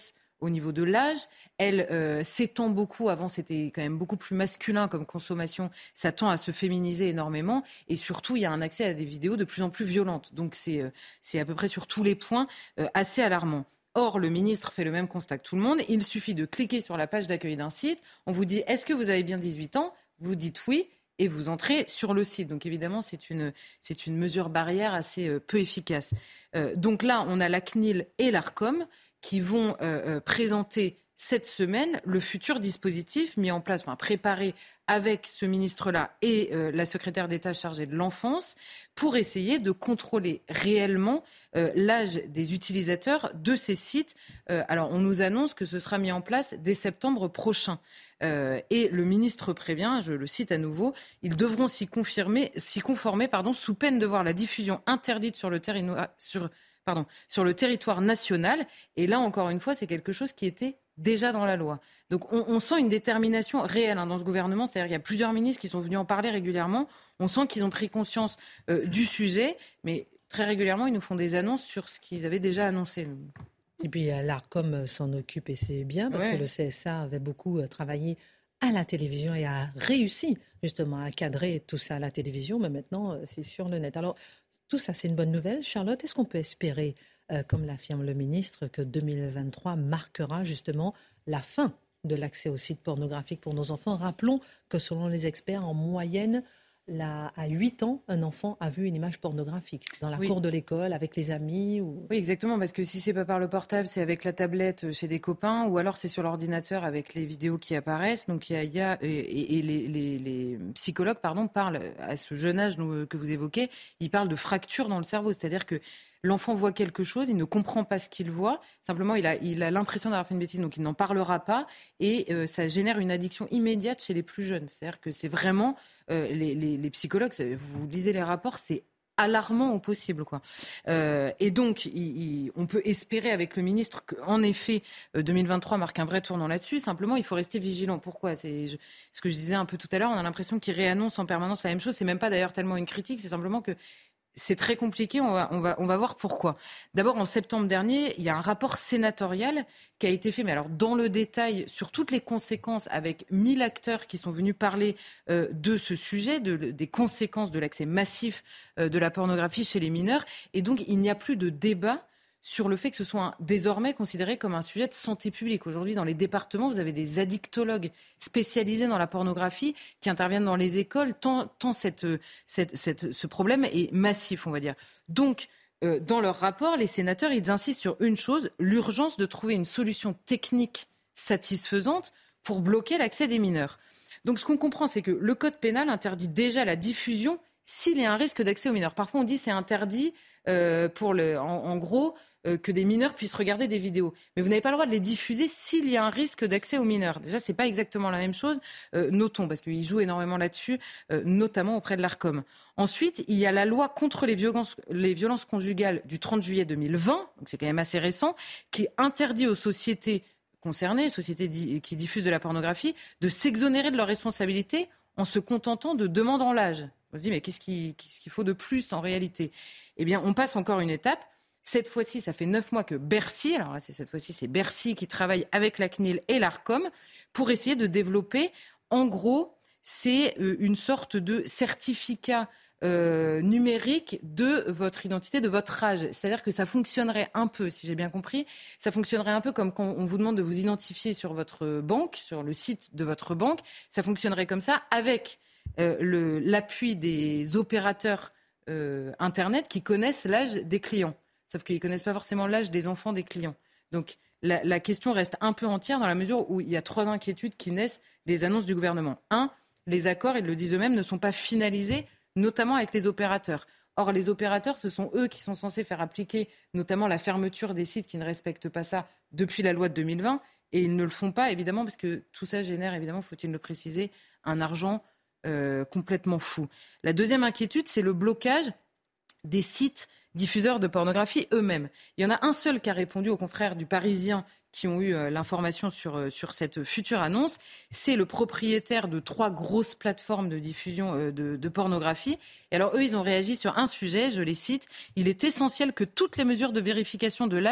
au niveau de l'âge. Elle euh, s'étend beaucoup. Avant, c'était quand même beaucoup plus masculin comme consommation. Ça tend à se féminiser énormément. Et surtout, il y a un accès à des vidéos de plus en plus violentes. Donc, c'est, euh, c'est à peu près sur tous les points euh, assez alarmant. Or, le ministre fait le même constat que tout le monde. Il suffit de cliquer sur la page d'accueil d'un site. On vous dit « Est-ce que vous avez bien dix-huit ans ?» Vous dites « Oui » et vous entrez sur le site. Donc, évidemment, c'est une, c'est une mesure barrière assez euh, peu efficace. Euh, donc là, on a la C N I L et l'Arcom qui vont euh, euh, présenter cette semaine le futur dispositif mis en place, enfin préparé avec ce ministre-là et euh, la secrétaire d'État chargée de l'enfance pour essayer de contrôler réellement euh, l'âge des utilisateurs de ces sites. Euh, alors, on nous annonce que ce sera mis en place dès septembre prochain. Euh, et le ministre prévient, je le cite à nouveau, ils devront s'y, confirmer, s'y conformer pardon, sous peine de voir la diffusion interdite sur le territoire... Sur, Pardon, sur le territoire national. Et là, encore une fois, c'est quelque chose qui était déjà dans la loi. Donc, on, on sent une détermination réelle hein, dans ce gouvernement. C'est-à-dire qu'il y a plusieurs ministres qui sont venus en parler régulièrement. On sent qu'ils ont pris conscience euh, du sujet. Mais très régulièrement, ils nous font des annonces sur ce qu'ils avaient déjà annoncé. Et puis, l'Arcom s'en occupe et c'est bien parce ouais. que le C S A avait beaucoup travaillé à la télévision et a réussi justement à cadrer tout ça à la télévision. Mais maintenant, c'est sur le net. Alors, tout ça, c'est une bonne nouvelle. Charlotte, est-ce qu'on peut espérer, euh, comme l'affirme le ministre, que deux mille vingt-trois marquera justement la fin de l'accès aux sites pornographiques pour nos enfants ? Rappelons que selon les experts, en moyenne, là, à huit ans, un enfant a vu une image pornographique dans la oui. cour de l'école, avec les amis ou... Oui, exactement, parce que si c'est pas par le portable, c'est avec la tablette chez des copains, ou alors c'est sur l'ordinateur avec les vidéos qui apparaissent. Donc il y a, y a et, et les, les, les psychologues, pardon, parlent à ce jeune âge que vous évoquez, ils parlent de fracture dans le cerveau, c'est-à-dire que l'enfant voit quelque chose, il ne comprend pas ce qu'il voit. Simplement, il a, il a l'impression d'avoir fait une bêtise, donc il n'en parlera pas. Et euh, ça génère une addiction immédiate chez les plus jeunes. C'est-à-dire que c'est vraiment... Euh, les, les, les psychologues, vous lisez les rapports, c'est alarmant au possible, quoi. Euh, et donc, il, il, on peut espérer avec le ministre qu'en effet, euh, deux mille vingt-trois marque un vrai tournant là-dessus. Simplement, il faut rester vigilant. Pourquoi ? C'est je, ce que je disais un peu tout à l'heure. On a l'impression qu'il réannonce en permanence la même chose. C'est même pas d'ailleurs tellement une critique. C'est simplement que c'est très compliqué, on va, on va, on va voir pourquoi. D'abord, en septembre dernier, il y a un rapport sénatorial qui a été fait, mais alors dans le détail, sur toutes les conséquences, avec mille acteurs qui sont venus parler euh, de ce sujet, de, des conséquences de l'accès massif euh, de la pornographie chez les mineurs. Et donc, il n'y a plus de débat sur le fait que ce soit un, désormais considéré comme un sujet de santé publique. Aujourd'hui, dans les départements, vous avez des addictologues spécialisés dans la pornographie qui interviennent dans les écoles, tant, tant cette, cette, cette, ce problème est massif, on va dire. Donc, euh, dans leur rapport, les sénateurs, ils insistent sur une chose, l'urgence de trouver une solution technique satisfaisante pour bloquer l'accès des mineurs. Donc, ce qu'on comprend, c'est que le code pénal interdit déjà la diffusion s'il y a un risque d'accès aux mineurs. Parfois, on dit c'est interdit euh, pour le, en, en gros... que des mineurs puissent regarder des vidéos. Mais vous n'avez pas le droit de les diffuser s'il y a un risque d'accès aux mineurs. Déjà, c'est pas exactement la même chose. Euh, notons, parce qu'ils jouent énormément là-dessus, euh, notamment auprès de l'Arcom. Ensuite, il y a la loi contre les violences, les violences conjugales du trente juillet deux mille vingt, donc c'est quand même assez récent, qui interdit aux sociétés concernées, sociétés di- qui diffusent de la pornographie, de s'exonérer de leurs responsabilités en se contentant de demandes en l'âge. On se dit, mais qu'est-ce, qui, qu'est-ce qu'il faut de plus en réalité ? Eh bien, on passe encore une étape. Cette fois-ci, ça fait neuf mois que Bercy, alors là, c'est cette fois-ci, c'est Bercy qui travaille avec la C N I L et l'Arcom pour essayer de développer, en gros, c'est une sorte de certificat euh, numérique de votre identité, de votre âge. C'est-à-dire que ça fonctionnerait un peu, si j'ai bien compris, ça fonctionnerait un peu comme quand on vous demande de vous identifier sur votre banque, sur le site de votre banque. Ça fonctionnerait comme ça avec euh, le, l'appui des opérateurs euh, Internet qui connaissent l'âge des clients. Sauf qu'ils ne connaissent pas forcément l'âge des enfants des clients. Donc la, la question reste un peu entière dans la mesure où il y a trois inquiétudes qui naissent des annonces du gouvernement. Un, les accords, ils le disent eux-mêmes, ne sont pas finalisés, notamment avec les opérateurs. Or, les opérateurs, ce sont eux qui sont censés faire appliquer notamment la fermeture des sites qui ne respectent pas ça depuis la loi de deux mille vingt. Et ils ne le font pas, évidemment, parce que tout ça génère, évidemment, faut-il le préciser, un argent euh, complètement fou. La deuxième inquiétude, c'est le blocage des sites diffuseurs de pornographie eux-mêmes. Il y en a un seul qui a répondu aux confrères du Parisien qui ont eu euh, l'information sur, euh, sur cette future annonce. C'est le propriétaire de trois grosses plateformes de diffusion euh, de, de pornographie. Et alors, eux, ils ont réagi sur un sujet, je les cite. « Il est essentiel que toutes les mesures de vérification de l'âge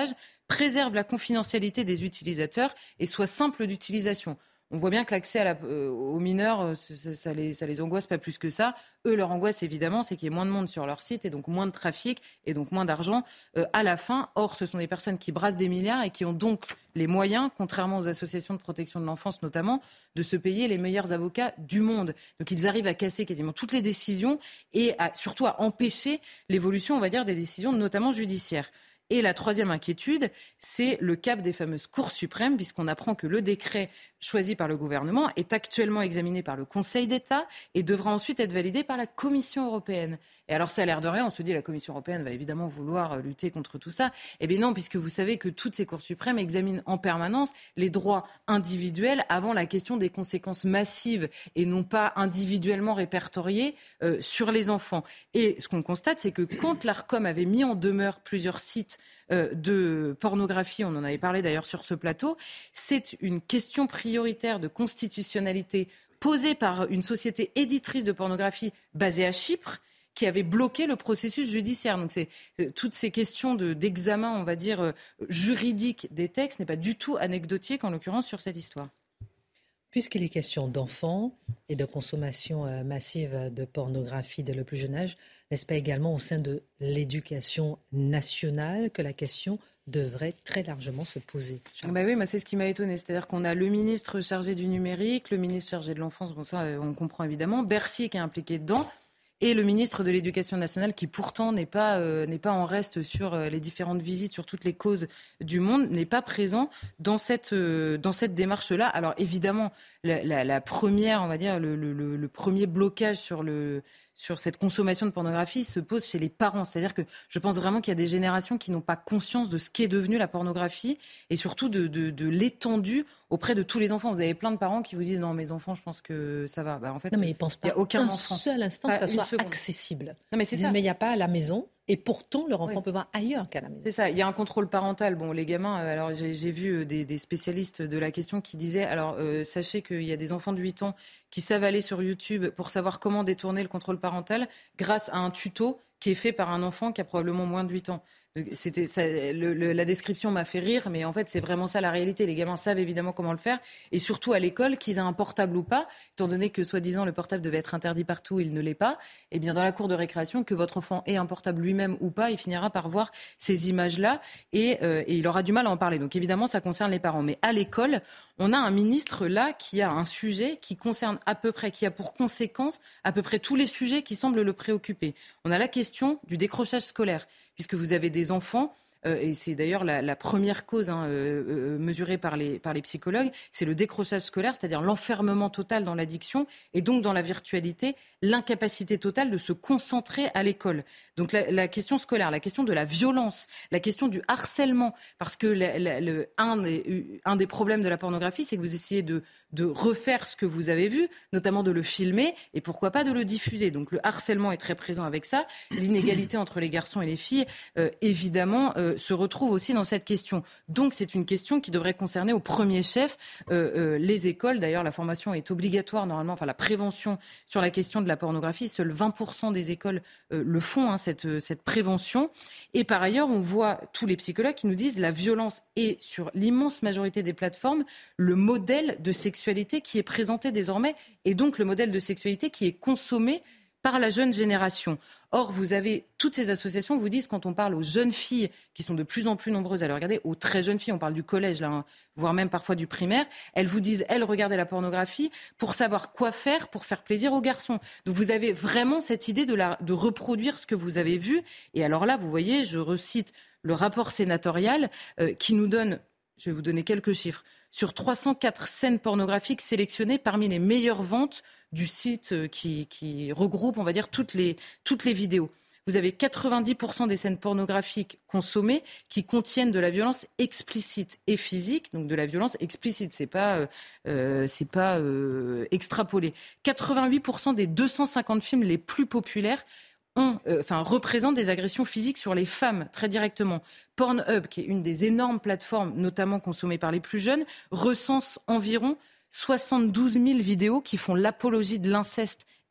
préserve la confidentialité des utilisateurs et soit simple d'utilisation. On voit bien que l'accès à la, euh, aux mineurs, ça, ça, les, ça les angoisse pas plus que ça. Eux, leur angoisse, évidemment, c'est qu'il y ait moins de monde sur leur site et donc moins de trafic et donc moins d'argent euh, à la fin. Or, ce sont des personnes qui brassent des milliards et qui ont donc les moyens, contrairement aux associations de protection de l'enfance notamment, de se payer les meilleurs avocats du monde. Donc, ils arrivent à casser quasiment toutes les décisions et à, surtout à empêcher l'évolution, on va dire, des décisions, notamment judiciaires. Et la troisième inquiétude, c'est le cap des fameuses cours suprêmes, puisqu'on apprend que le décret choisi par le gouvernement est actuellement examiné par le Conseil d'État et devra ensuite être validé par la Commission européenne. Et alors ça a l'air de rien, on se dit la Commission européenne va évidemment vouloir lutter contre tout ça. Eh bien non, puisque vous savez que toutes ces cours suprêmes examinent en permanence les droits individuels avant la question des conséquences massives et non pas individuellement répertoriées euh, sur les enfants. Et ce qu'on constate, c'est que quand l'Arcom avait mis en demeure plusieurs sites euh, de pornographie, on en avait parlé d'ailleurs sur ce plateau, c'est une question prioritaire de constitutionnalité posée par une société éditrice de pornographie basée à Chypre, qui avait bloqué le processus judiciaire. Donc c'est, toutes ces questions de, d'examen, on va dire, euh, juridique des textes n'est pas du tout anecdotique, en l'occurrence, sur cette histoire. Puisqu'il est question d'enfants et de consommation euh, massive de pornographie dès le plus jeune âge, n'est-ce pas également au sein de l'éducation nationale que la question devrait très largement se poser? Bah oui, moi c'est ce qui m'a étonné, c'est-à-dire qu'on a le ministre chargé du numérique, le ministre chargé de l'enfance, bon ça on comprend évidemment, Bercy qui est impliqué dedans, et le ministre de l'Éducation nationale qui pourtant n'est pas, euh, n'est pas en reste sur euh, les différentes visites, sur toutes les causes du monde, n'est pas présent dans cette, euh, dans cette démarche-là. Alors évidemment, la, la, la première, on va dire, le, le, le premier blocage sur le... sur cette consommation de pornographie se pose chez les parents. C'est-à-dire que je pense vraiment qu'il y a des générations qui n'ont pas conscience de ce qu'est devenu la pornographie et surtout de, de, de l'étendue auprès de tous les enfants. Vous avez plein de parents qui vous disent « Non, mes enfants, je pense que ça va. Bah, » En fait, non, mais ils ne pensent pas il y a aucun un enfant. seul instant pas que ça soit seconde. accessible. Non, mais c'est ils disent ça. « Mais il n'y a pas à la maison. » Et pourtant, leur enfant oui. peut voir ailleurs qu'à la maison. C'est ça. Il y a un contrôle parental. Bon, les gamins, euh, alors j'ai, j'ai vu des, des spécialistes de la question qui disaient, alors euh, sachez qu'il y a des enfants de huit ans qui savent aller sur YouTube pour savoir comment détourner le contrôle parental grâce à un tuto qui est fait par un enfant qui a probablement moins de huit ans. C'était, ça, le, le, la description m'a fait rire, mais en fait, c'est vraiment ça la réalité. Les gamins savent évidemment comment le faire, et surtout à l'école, qu'ils aient un portable ou pas, étant donné que, soi-disant, le portable devait être interdit partout, il ne l'est pas. Et bien, dans la cour de récréation, que votre enfant ait un portable lui-même ou pas, il finira par voir ces images-là, et, euh, et il aura du mal à en parler. Donc, évidemment, ça concerne les parents. Mais à l'école, on a un ministre là qui a un sujet qui concerne à peu près, qui a pour conséquence à peu près tous les sujets qui semblent le préoccuper. On a la question du décrochage scolaire, puisque vous avez des enfants, euh, et c'est d'ailleurs la, la première cause hein, euh, euh, mesurée par les, par les psychologues, c'est le décrochage scolaire, c'est-à-dire l'enfermement total dans l'addiction et donc dans la virtualité, l'incapacité totale de se concentrer à l'école. Donc la, la question scolaire, la question de la violence, la question du harcèlement, parce que la, la, le, un, des, un des problèmes de la pornographie, c'est que vous essayez de, de refaire ce que vous avez vu, notamment de le filmer et pourquoi pas de le diffuser. Donc le harcèlement est très présent avec ça. L'inégalité entre les garçons et les filles, euh, évidemment, euh, se retrouve aussi dans cette question. Donc c'est une question qui devrait concerner au premier chef euh, euh, les écoles. D'ailleurs, la formation est obligatoire normalement, enfin la prévention sur la question de la pornographie. Seuls vingt pour cent des écoles euh, le font, hein, cette, cette prévention. Et par ailleurs, on voit tous les psychologues qui nous disent la violence est sur l'immense majorité des plateformes le modèle de sexualité qui est présenté désormais et donc le modèle de sexualité qui est consommé par la jeune génération. Or, vous avez toutes ces associations vous disent, quand on parle aux jeunes filles, qui sont de plus en plus nombreuses à le regarder, aux très jeunes filles, on parle du collège, là, hein, voire même parfois du primaire, elles vous disent, elles, regardez la pornographie pour savoir quoi faire, pour faire plaisir aux garçons. Donc vous avez vraiment cette idée de, la, de reproduire ce que vous avez vu. Et alors là, vous voyez, je recite le rapport sénatorial euh, qui nous donne, je vais vous donner quelques chiffres, sur trois cent quatre scènes pornographiques sélectionnées parmi les meilleures ventes du site qui, qui regroupe, on va dire, toutes les, toutes les vidéos. Vous avez quatre-vingt-dix pour cent des scènes pornographiques consommées qui contiennent de la violence explicite et physique, donc de la violence explicite, c'est pas, euh, c'est pas euh, extrapolé. quatre-vingt-huit pour cent des deux cent cinquante films les plus populaires ont, euh, enfin, représentent des agressions physiques sur les femmes, très directement. Pornhub, qui est une des énormes plateformes, notamment consommées par les plus jeunes, recense environ soixante-douze mille vidéos qui font l'apologie de l'inceste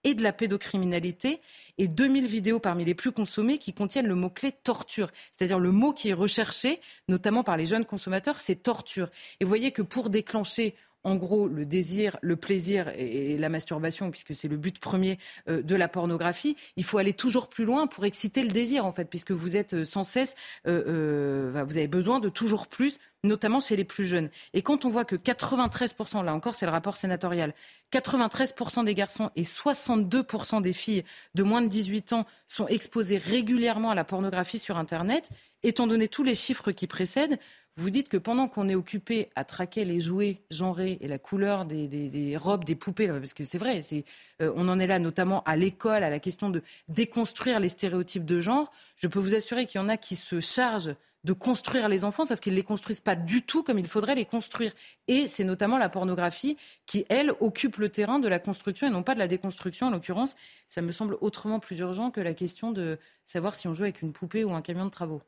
et de la pédocriminalité, et deux mille vidéos parmi les plus consommées qui contiennent le mot-clé torture. C'est-à-dire le mot qui est recherché, notamment par les jeunes consommateurs, c'est torture. Et vous voyez que pour déclencher en gros le désir, le plaisir et la masturbation, puisque c'est le but premier euh, de la pornographie, il faut aller toujours plus loin pour exciter le désir en fait, puisque vous êtes sans cesse, euh, euh, vous avez besoin de toujours plus, notamment chez les plus jeunes. Et quand on voit que quatre-vingt-treize pour cent, là encore c'est le rapport sénatorial, quatre-vingt-treize pour cent des garçons et soixante-deux pour cent des filles de moins de dix-huit ans sont exposés régulièrement à la pornographie sur Internet, étant donné tous les chiffres qui précèdent, vous dites que pendant qu'on est occupé à traquer les jouets genrés et la couleur des, des, des robes, des poupées, parce que c'est vrai, c'est, euh, on en est là notamment à l'école, à la question de déconstruire les stéréotypes de genre, je peux vous assurer qu'il y en a qui se chargent de construire les enfants, sauf qu'ils ne les construisent pas du tout comme il faudrait les construire. Et c'est notamment la pornographie qui, elle, occupe le terrain de la construction et non pas de la déconstruction. En l'occurrence, ça me semble autrement plus urgent que la question de savoir si on joue avec une poupée ou un camion de travaux.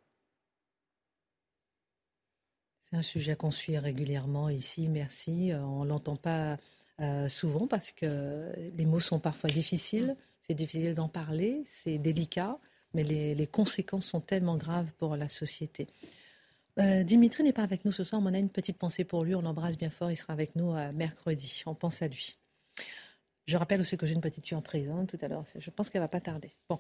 C'est un sujet qu'on suit régulièrement ici, merci. On ne l'entend pas euh, souvent parce que les mots sont parfois difficiles. C'est difficile d'en parler, c'est délicat, mais les, les conséquences sont tellement graves pour la société. Euh, Dimitri n'est pas avec nous ce soir, mais on a une petite pensée pour lui. On l'embrasse bien fort, il sera avec nous euh, mercredi. On pense à lui. Je rappelle aussi que j'ai une petite surprise hein, tout à l'heure. Je pense qu'elle ne va pas tarder. Bon.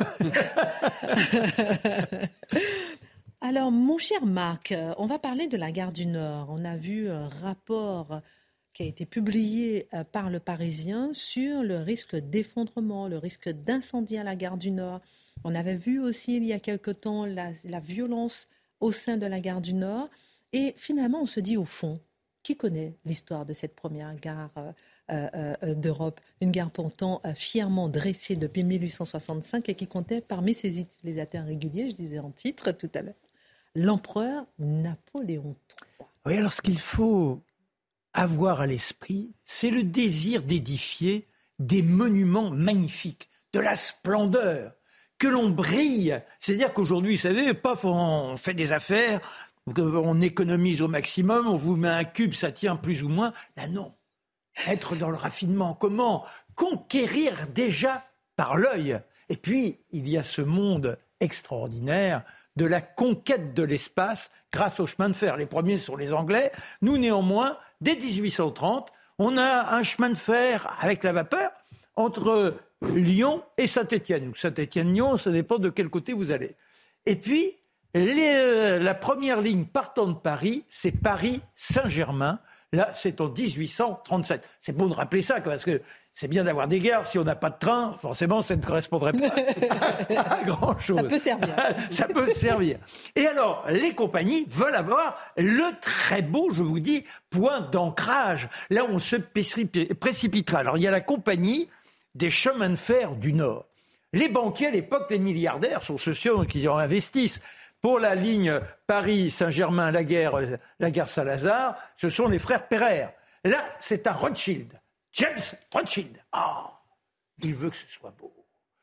Alors, mon cher Marc, on va parler de la gare du Nord. On a vu un rapport qui a été publié par Le Parisien sur le risque d'effondrement, le risque d'incendie à la gare du Nord. On avait vu aussi, il y a quelque temps, la, la violence au sein de la gare du Nord. Et finalement, on se dit, au fond, qui connaît l'histoire de cette première gare euh, euh, d'Europe? Une gare pourtant euh, fièrement dressée depuis mille huit cent soixante-cinq et qui comptait parmi ses utilisateurs réguliers, je disais en titre tout à l'heure, l'empereur Napoléon trois. Oui, alors ce qu'il faut avoir à l'esprit, c'est le désir d'édifier des monuments magnifiques, de la splendeur, que l'on brille. C'est-à-dire qu'aujourd'hui, vous savez, paf, on fait des affaires, on économise au maximum, on vous met un cube, ça tient plus ou moins. Là, non. Être dans le raffinement. Comment conquérir déjà par l'œil. Et puis, il y a ce monde extraordinaire de la conquête de l'espace grâce au chemin de fer. Les premiers sont les Anglais. Nous, néanmoins, dès dix-huit cent trente, on a un chemin de fer avec la vapeur entre Lyon et Saint-Étienne. Saint-Étienne-Lyon, ça dépend de quel côté vous allez. Et puis, les, la première ligne partant de Paris, c'est Paris-Saint-Germain. Là, c'est en dix-huit cent trente-sept. C'est bon de rappeler ça, parce que c'est bien d'avoir des gares. Si on n'a pas de train, forcément, ça ne correspondrait pas à, à grand-chose. Ça peut servir. Ça peut servir. Et alors, les compagnies veulent avoir le très beau, je vous dis, point d'ancrage. Là où on se précipitera. Alors, il y a la compagnie des chemins de fer du Nord. Les banquiers, à l'époque, les milliardaires, sont ceux qui en investissent. Pour la ligne Paris-Saint-Germain, la gare, la gare Saint-Lazare, ce sont les frères Pereire. Là, c'est un Rothschild. James Rothschild. Ah, il veut que ce soit beau.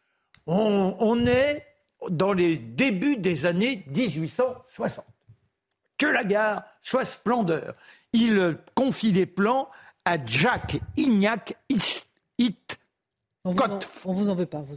On, on est dans les débuts des années dix-huit cent soixante. Que la gare soit splendeur. Il confie les plans à Jacques Ignac Hitt. On vous, en, on vous en veut pas. Vous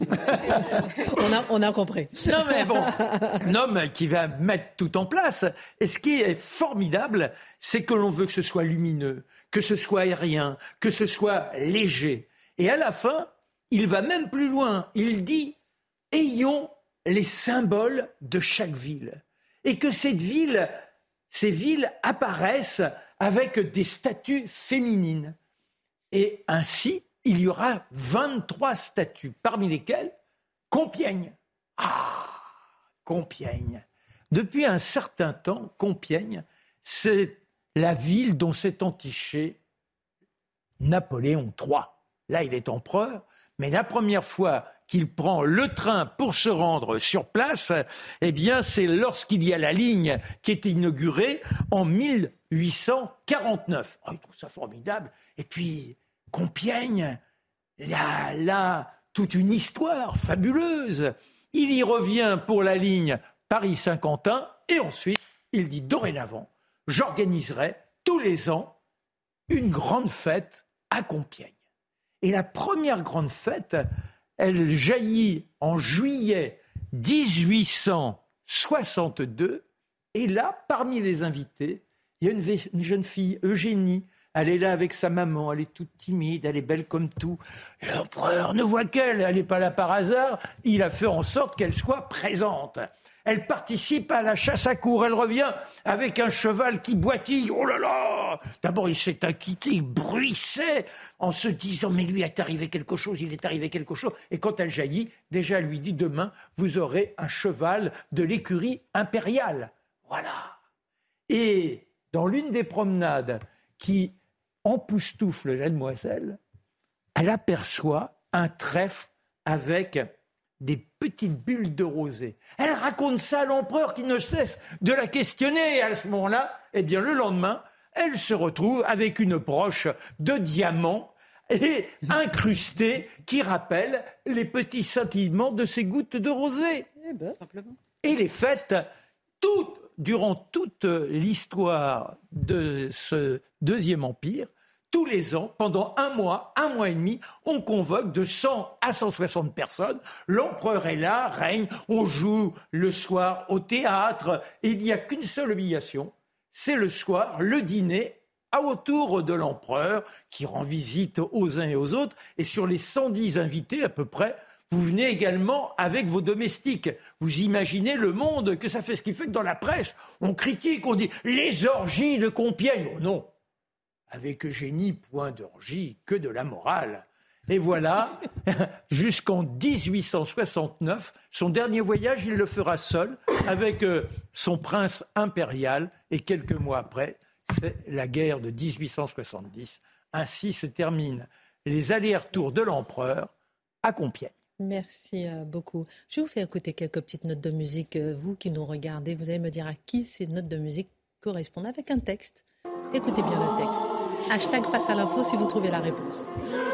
on, a, on a compris. Non mais bon, un homme qui va mettre tout en place. Et ce qui est formidable, c'est que l'on veut que ce soit lumineux, que ce soit aérien, que ce soit léger. Et à la fin, il va même plus loin. Il dit « Ayons les symboles de chaque ville. » Et que cette ville, ces villes apparaissent avec des statues féminines. Et ainsi, il y aura vingt-trois statues, parmi lesquelles Compiègne. Ah, Compiègne. Depuis un certain temps, Compiègne, c'est la ville dont s'est entiché Napoléon trois. Là, il est empereur, mais la première fois qu'il prend le train pour se rendre sur place, eh bien, c'est lorsqu'il y a la ligne qui est inaugurée en mille huit cent quarante-neuf. Oh, il trouve ça formidable. Et puis, Compiègne, là, là, toute une histoire fabuleuse. Il y revient pour la ligne Paris-Saint-Quentin et ensuite, il dit dorénavant, j'organiserai tous les ans une grande fête à Compiègne. Et la première grande fête, elle jaillit en juillet dix-huit cent soixante-deux. Et là, parmi les invités, il y a une, une jeune fille, Eugénie. Elle est là avec sa maman, elle est toute timide, elle est belle comme tout. L'empereur ne voit qu'elle, elle n'est pas là par hasard. Il a fait en sorte qu'elle soit présente. Elle participe à la chasse à courre. Elle revient avec un cheval qui boitille. Oh là là! D'abord, il s'est inquiété, il bruissait en se disant « Mais lui est arrivé quelque chose, il est arrivé quelque chose. » Et quand elle jaillit, déjà, elle lui dit « Demain, vous aurez un cheval de l'écurie impériale. » Voilà. Et dans l'une des promenades qui empoustoufle la demoiselle, elle aperçoit un trèfle avec des petites bulles de rosée. Elle raconte ça à l'empereur qui ne cesse de la questionner. Et à ce moment-là, eh bien, le lendemain, elle se retrouve avec une broche de diamants et incrustée qui rappelle les petits scintillements de ces gouttes de rosée. Eh ben, simplement. Et les fêtes, toutes, durant toute l'histoire de ce Deuxième Empire, tous les ans, pendant un mois, un mois et demi, on convoque de cent à cent soixante personnes. L'empereur est là, règne, on joue le soir au théâtre. Et il n'y a qu'une seule obligation, c'est le soir, le dîner, autour de l'empereur, qui rend visite aux uns et aux autres. Et sur les cent dix invités à peu près, vous venez également avec vos domestiques. Vous imaginez le monde que ça fait. Ce qui fait que dans la presse, on critique, on dit « les orgies de Compiègne ». Oh non, avec Eugénie, point d'orgie, que de la morale. Et voilà, jusqu'en dix-huit cent soixante-neuf, son dernier voyage, il le fera seul, avec euh, son prince impérial. Et quelques mois après, c'est la guerre de dix-huit cent soixante-dix. Ainsi se terminent les allers-retours de l'empereur à Compiègne. Merci beaucoup. Je vais vous faire écouter quelques petites notes de musique. Vous qui nous regardez, vous allez me dire à qui ces notes de musique correspondent avec un texte. Écoutez bien le texte. Hashtag face à l'info si vous trouvez la réponse.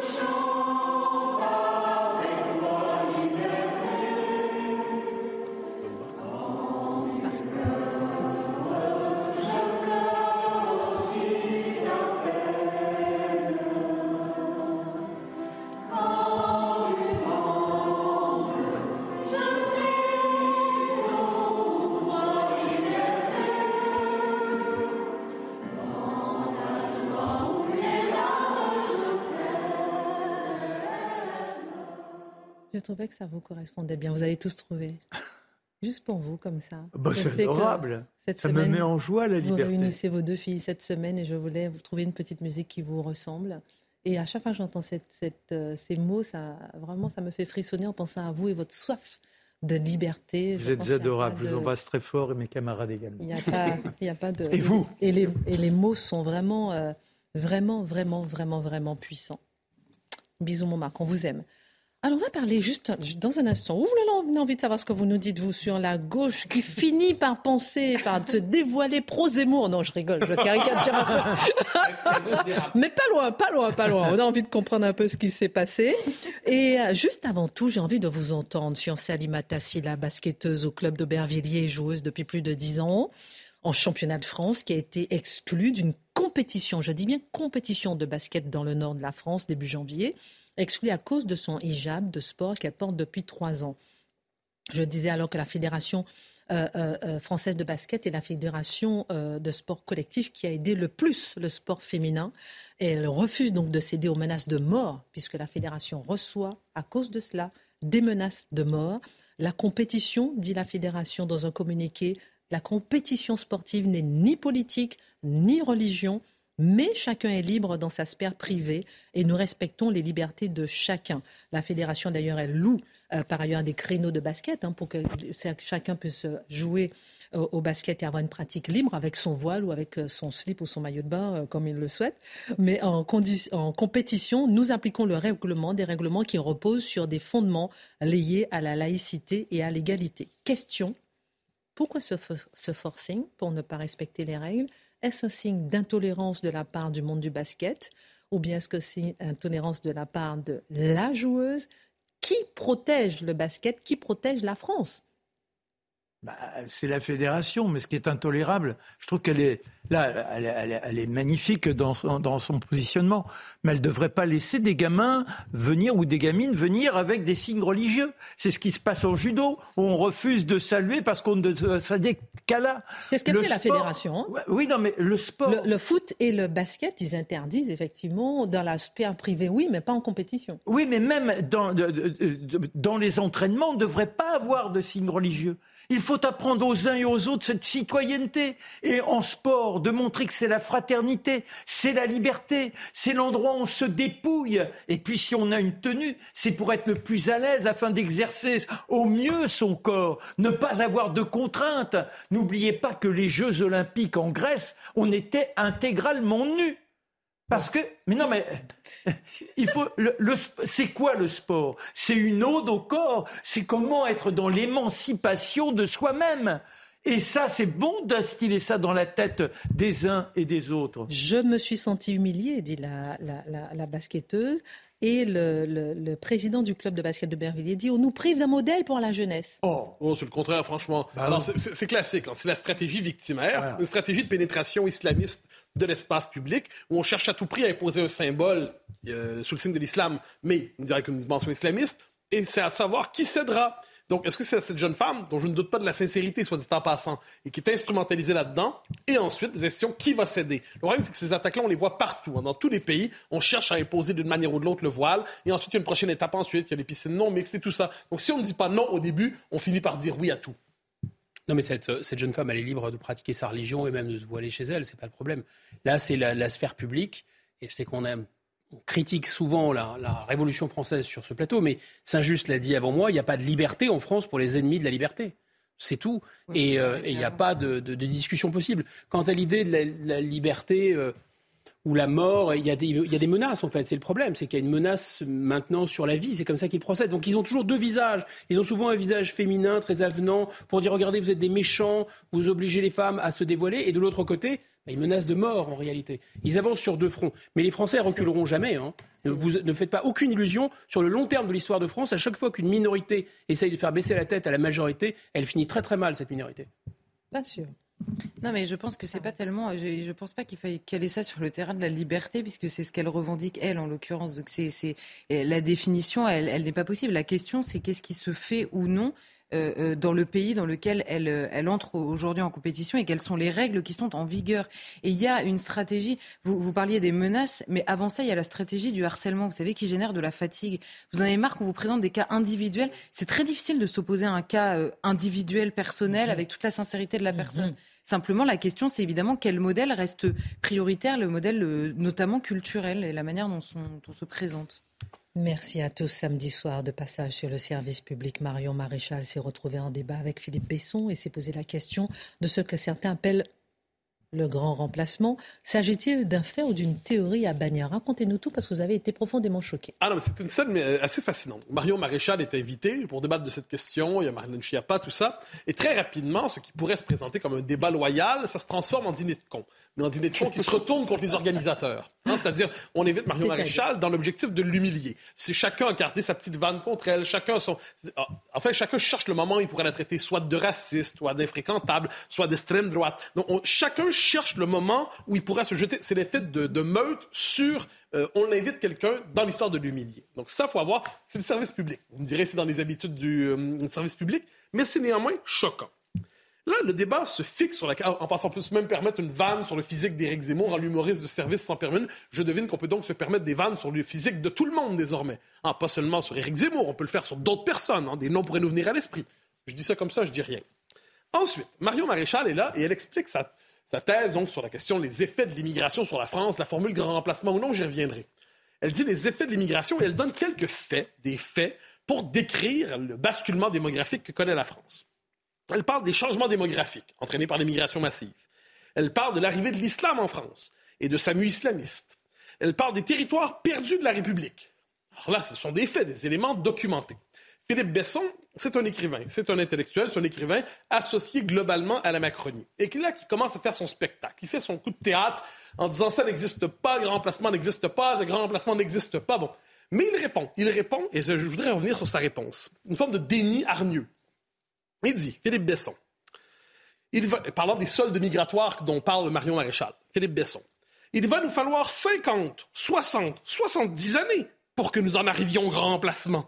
Je trouvais que ça vous correspondait bien. Vous avez tous trouvé. Juste pour vous, comme ça. Bah, c'est adorable. Ça semaine, me met en joie, la liberté. Vous réunissez vos deux filles cette semaine et je voulais vous trouver une petite musique qui vous ressemble. Et à chaque fois que j'entends cette, cette, euh, ces mots, ça, vraiment, ça me fait frissonner en pensant à vous et votre soif de liberté. Vous êtes adorables. Je vous embrasse très fort et mes camarades également. Il n'y a pas, il y a pas de... Et vous et les, et les mots sont vraiment, euh, vraiment, vraiment, vraiment, vraiment puissants. Bisous, mon Marc, on vous aime. Alors, on va parler juste dans un instant. Ouh là là, on a envie de savoir ce que vous nous dites, vous, sur la gauche qui finit par penser, par se dévoiler pro-Zemmour. Non, je rigole, je caricature un peu. Mais pas loin, pas loin, pas loin. On a envie de comprendre un peu ce qui s'est passé. Et juste avant tout, j'ai envie de vous entendre sur Salima Tassi, la basketteuse au club d'Aubervilliers et joueuse depuis plus de dix ans, en championnat de France, qui a été exclue d'une compétition, je dis bien compétition de basket dans le nord de la France, début janvier, exclue à cause de son hijab de sport qu'elle porte depuis trois ans. Je disais alors que la Fédération euh, euh, française de basket est la fédération euh, de sport collectif qui a aidé le plus le sport féminin. Et elle refuse donc de céder aux menaces de mort, puisque la Fédération reçoit, à cause de cela, des menaces de mort. La compétition, dit la Fédération dans un communiqué, la compétition sportive n'est ni politique, ni religion, mais chacun est libre dans sa sphère privée et nous respectons les libertés de chacun. La fédération, d'ailleurs, elle loue euh, par ailleurs des créneaux de basket hein, pour que chacun puisse jouer euh, au basket et avoir une pratique libre avec son voile ou avec euh, son slip ou son maillot de bain, euh, comme il le souhaite. Mais en, condi- en compétition, nous appliquons le règlement, des règlements qui reposent sur des fondements liés à la laïcité et à l'égalité. Question, pourquoi ce, f- ce forcing pour ne pas respecter les règles ? Est-ce un signe d'intolérance de la part du monde du basket ou bien est-ce que c'est une intolérance de la part de la joueuse qui protège le basket, qui protège la France ? Bah, c'est la fédération, mais ce qui est intolérable, je trouve qu'elle est, Là, elle, elle, elle est magnifique dans son, dans son positionnement, mais elle ne devrait pas laisser des gamins venir ou des gamines venir avec des signes religieux. C'est ce qui se passe en judo, où on refuse de saluer parce qu'on ne ça décala. C'est ce qu'a fait sport, la fédération. Hein. Oui, non, mais le sport... Le, le foot et le basket, ils interdisent effectivement dans la sphère privée, oui, mais pas en compétition. Oui, mais même dans, de, de, de, dans les entraînements, on ne devrait pas avoir de signes religieux. Il faut apprendre aux uns et aux autres cette citoyenneté. Et en sport, de montrer que c'est la fraternité, c'est la liberté, c'est l'endroit où on se dépouille. Et puis si on a une tenue, c'est pour être le plus à l'aise afin d'exercer au mieux son corps, ne pas avoir de contraintes. N'oubliez pas que les Jeux Olympiques en Grèce, on était intégralement nus. Parce que, mais non, mais il faut. Le, le, c'est quoi le sport ? C'est une ode au corps. C'est comment être dans l'émancipation de soi-même. Et ça, c'est bon d'instiller ça dans la tête des uns et des autres. Je me suis sentie humiliée, dit la, la, la, la basketteuse. Et le, le, le président du club de basket de Bervilliers dit « On nous prive d'un modèle pour la jeunesse. » Oh, oh c'est le contraire, franchement. Bah Alors, c'est, c'est, c'est classique. Hein. C'est la stratégie victimaire, voilà. Une stratégie de pénétration islamiste de l'espace public, où on cherche à tout prix à imposer un symbole euh, sous le signe de l'islam, mais on dirait qu'une dimension islamiste, et c'est à savoir qui cédera. Donc, est-ce que c'est cette jeune femme, dont je ne doute pas de la sincérité, soit dit en passant, et qui est instrumentalisée là-dedans, et ensuite, des questions, qui va céder? Le problème, c'est que ces attaques-là, on les voit partout. Hein. Dans tous les pays, on cherche à imposer d'une manière ou de l'autre le voile, et ensuite, il y a une prochaine étape ensuite, il y a les piscines non mixtes et tout ça. Donc, si on ne dit pas non au début, on finit par dire oui à tout. Non, mais cette, cette jeune femme, elle est libre de pratiquer sa religion et même de se voiler chez elle, c'est pas le problème. Là, c'est la, la sphère publique, et je sais qu'on aime... On critique souvent la, la Révolution française sur ce plateau, mais Saint-Just l'a dit avant moi, il n'y a pas de liberté en France pour les ennemis de la liberté. C'est tout. Oui, et il euh, n'y a pas de, de, de discussion possible. Quant à l'idée de la, la liberté euh, ou la mort, il y, y a des menaces en fait. C'est le problème, c'est qu'il y a une menace maintenant sur la vie. C'est comme ça qu'ils procèdent. Donc ils ont toujours deux visages. Ils ont souvent un visage féminin, très avenant, pour dire regardez, vous êtes des méchants, vous obligez les femmes à se dévoiler. Et de l'autre côté, ils menacent de mort, en réalité. Ils avancent sur deux fronts. Mais les Français reculeront jamais. Hein. Ne, vous, ne faites pas aucune illusion. Sur le long terme de l'histoire de France, à chaque fois qu'une minorité essaye de faire baisser la tête à la majorité, elle finit très très mal, cette minorité. Bien sûr. Non, mais je pense que c'est pas tellement... Je, je pense pas qu'il faille caler ça sur le terrain de la liberté, puisque c'est ce qu'elle revendique, elle, en l'occurrence. Donc c'est, c'est, la définition, elle, elle n'est pas possible. La question, c'est qu'est-ce qui se fait ou non Euh, dans le pays dans lequel elle, elle entre aujourd'hui en compétition et quelles sont les règles qui sont en vigueur. Et il y a une stratégie, vous, vous parliez des menaces, mais avant ça, il y a la stratégie du harcèlement, vous savez, qui génère de la fatigue. Vous en avez marre qu'on vous présente des cas individuels. C'est très difficile de s'opposer à un cas euh, individuel, personnel, mmh. avec toute la sincérité de la personne. Mmh. Simplement, la question, c'est évidemment quel modèle reste prioritaire, le modèle euh, notamment culturel et la manière dont, son, dont on se présente. Merci à tous. Samedi soir, de passage sur le service public, Marion Maréchal s'est retrouvée en débat avec Philippe Besson et s'est posé la question de ce que certains appellent le grand remplacement. S'agit-il d'un fait ou d'une théorie à bannir? Racontez-nous tout parce que vous avez été profondément choqués. Ah non, mais c'est une scène mais assez fascinante. Marion Maréchal est invitée pour débattre de cette question. Il y a Marlène Schiappa, tout ça. Et très rapidement, ce qui pourrait se présenter comme un débat loyal, ça se transforme en dîner de cons. Mais en dîner de cons qui se retourne contre les organisateurs. Hein, c'est-à-dire, on invite Marion Maréchal dans l'objectif de l'humilier. Si chacun a gardé sa petite vanne contre elle, chacun son... Enfin, chacun cherche le moment où il pourrait la traiter soit de raciste, soit d'infréquentable, soit d'extrême droite. Donc, on... chacun cherche le moment où il pourra se jeter. C'est l'effet de, de meute sur... Euh, on invite quelqu'un dans l'histoire de l'humilier. Donc ça, il faut avoir... C'est le service public. Vous me direz, c'est dans les habitudes du euh, service public, mais c'est néanmoins choquant. Là, le débat se fixe sur la... En passant, on peut même permettre une vanne sur le physique d'Éric Zemmour, en l'humoriste de service sans permis. Je devine qu'on peut donc se permettre des vannes sur le physique de tout le monde désormais. Ah, pas seulement sur Éric Zemmour, on peut le faire sur d'autres personnes. Hein. Des noms pourraient nous venir à l'esprit. Je dis ça comme ça, je dis rien. Ensuite, Marion Maréchal est là et elle explique sa... Sa thèse, donc, sur la question des effets de l'immigration sur la France, la formule grand remplacement ou non, j'y reviendrai. Elle dit les effets de l'immigration et elle donne quelques faits, des faits, pour décrire le basculement démographique que connaît la France. Elle parle des changements démographiques entraînés par l'immigration massive. Elle parle de l'arrivée de l'islam en France et de sa mue islamiste. Elle parle des territoires perdus de la République. Alors là, ce sont des faits, des éléments documentés. Philippe Besson, c'est un écrivain, c'est un intellectuel, c'est un écrivain associé globalement à la Macronie. Et là, qui commence à faire son spectacle. Il fait son coup de théâtre en disant ça n'existe pas, le grand remplacement n'existe pas, le grand remplacement n'existe pas. Bon. Mais il répond, il répond, et je voudrais revenir sur sa réponse. Une forme de déni hargneux. Il dit, Philippe Besson, il va, parlant des soldes migratoires dont parle Marion Maréchal, Philippe Besson, il va nous falloir cinquante, soixante, soixante-dix années pour que nous en arrivions au grand remplacement.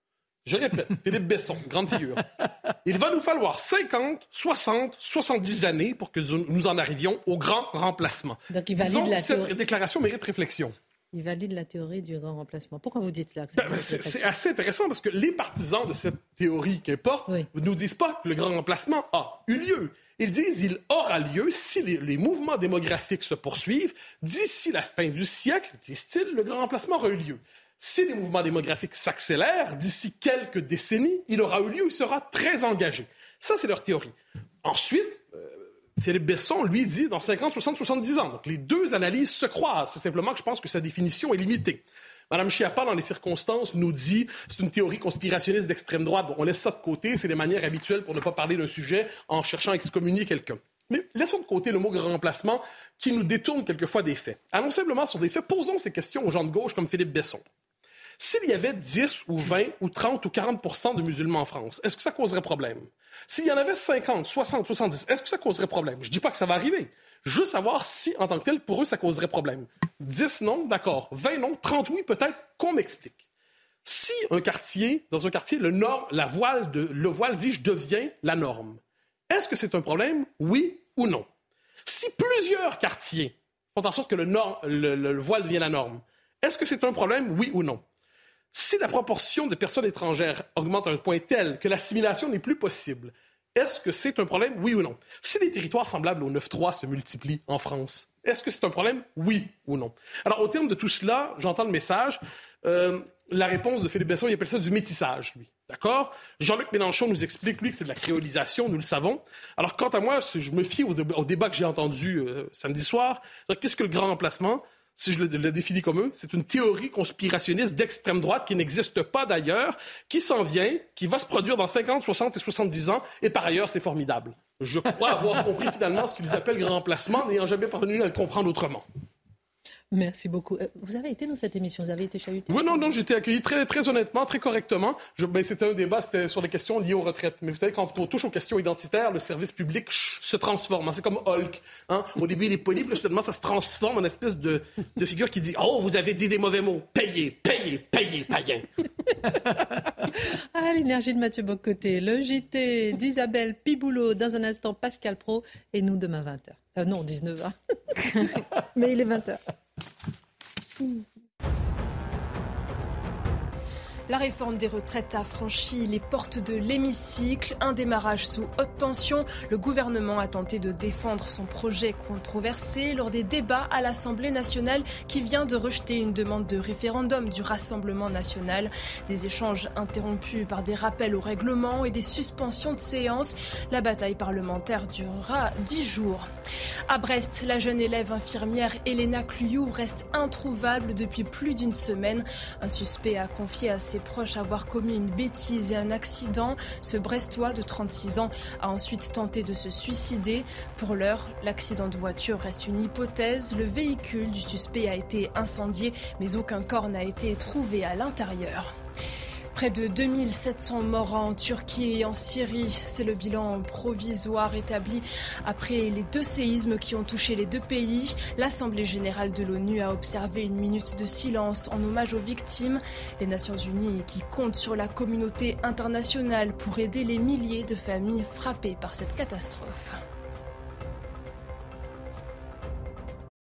Je répète, Philippe Besson, grande figure. Il va nous falloir cinquante, soixante, soixante-dix années pour que nous en arrivions au grand remplacement. Donc il valide Disons la que cette théorie. déclaration mérite réflexion. Il valide la théorie du grand remplacement. Pourquoi vous dites cela? Ben, ben, c'est, c'est assez intéressant parce que les partisans de cette théorie qu'importe oui. ne nous disent pas que le grand remplacement a eu lieu. Ils disent qu'il aura lieu si les, les mouvements démographiques se poursuivent. D'ici la fin du siècle, disent-ils, le grand remplacement aura eu lieu. Si les mouvements démographiques s'accélèrent, d'ici quelques décennies, il aura eu lieu, il sera très engagé. Ça, c'est leur théorie. Ensuite, euh, Philippe Besson, lui, dit dans cinquante, soixante, soixante-dix ans. Donc, les deux analyses se croisent. C'est simplement que je pense que sa définition est limitée. Mme Schiappa, dans les circonstances, nous dit c'est une théorie conspirationniste d'extrême droite. Bon, on laisse ça de côté. C'est les manières habituelles pour ne pas parler d'un sujet en cherchant à excommunier quelqu'un. Mais laissons de côté le mot grand remplacement qui nous détourne quelquefois des faits. Allons simplement sur des faits. Posons ces questions aux gens de gauche comme Philippe Besson. S'il y avait dix ou vingt ou trente ou quarante pour cent de musulmans en France, est-ce que ça causerait problème? S'il y en avait cinquante, soixante, soixante-dix, est-ce que ça causerait problème? Je dis pas que ça va arriver. Je veux savoir si, en tant que tel, pour eux, ça causerait problème. dix, non, d'accord. vingt, non. trente, oui, peut-être. Qu'on m'explique. Si un quartier, dans un quartier, le, norme, la voile de, le voile dit « je deviens la norme », est-ce que c'est un problème? Oui ou non? Si plusieurs quartiers font en sorte que le, norme, le, le, le voile devient la norme, est-ce que c'est un problème? Oui ou non? Si la proportion de personnes étrangères augmente à un point tel que l'assimilation n'est plus possible, est-ce que c'est un problème? Oui ou non? Si les territoires semblables au neuf trois se multiplient en France, est-ce que c'est un problème? Oui ou non? Alors, au terme de tout cela, j'entends le message. Euh, la réponse de Philippe Besson, il appelle ça du métissage, lui. D'accord? Jean-Luc Mélenchon nous explique, lui, que c'est de la créolisation, nous le savons. Alors, quant à moi, je me fie au, au débat que j'ai entendu euh, samedi soir. Qu'est-ce que le grand remplacement? Si je le, le définis comme eux, c'est une théorie conspirationniste d'extrême droite qui n'existe pas d'ailleurs, qui s'en vient, qui va se produire dans cinquante, soixante et soixante-dix ans, et par ailleurs, c'est formidable. Je crois avoir compris finalement ce qu'ils appellent grand remplacement, n'ayant jamais parvenu à le comprendre autrement. Merci beaucoup. Vous avez été dans cette émission, vous avez été chahuté? Oui, non, non, j'ai été accueilli très, très honnêtement, très correctement. Je, ben, c'était un débat, c'était sur les questions liées aux retraites. Mais vous savez, quand on touche aux questions identitaires, le service public chut, se transforme. Hein. C'est comme Hulk. Hein. Au début, il est poli, puis soudainement, ça se transforme en une espèce de, de figure qui dit « Oh, vous avez dit des mauvais mots. Payez, payez, payez, païen. » Ah, l'énergie de Mathieu Bocoté, le J T d'Isabelle Piboulot, dans un instant, Pascal Praud, et nous demain vingt heures. Euh, non, dix-neuf heures. Mais il est vingt heures. La réforme des retraites a franchi les portes de l'hémicycle. Un démarrage sous haute tension. Le gouvernement a tenté de défendre son projet controversé lors des débats à l'Assemblée nationale qui vient de rejeter une demande de référendum du Rassemblement national. Des échanges interrompus par des rappels au règlement et des suspensions de séance. La bataille parlementaire durera dix jours. À Brest, la jeune élève infirmière Elena Cluyou reste introuvable depuis plus d'une semaine. Un suspect a confié à ses proches avoir commis une bêtise et un accident. Ce Brestois de trente-six ans a ensuite tenté de se suicider. Pour l'heure, l'accident de voiture reste une hypothèse. Le véhicule du suspect a été incendié, mais aucun corps n'a été trouvé à l'intérieur. Près de deux mille sept cents morts en Turquie et en Syrie. C'est le bilan provisoire établi après les deux séismes qui ont touché les deux pays. L'Assemblée générale de l'ONU a observé une minute de silence en hommage aux victimes. Les Nations unies qui comptent sur la communauté internationale pour aider les milliers de familles frappées par cette catastrophe.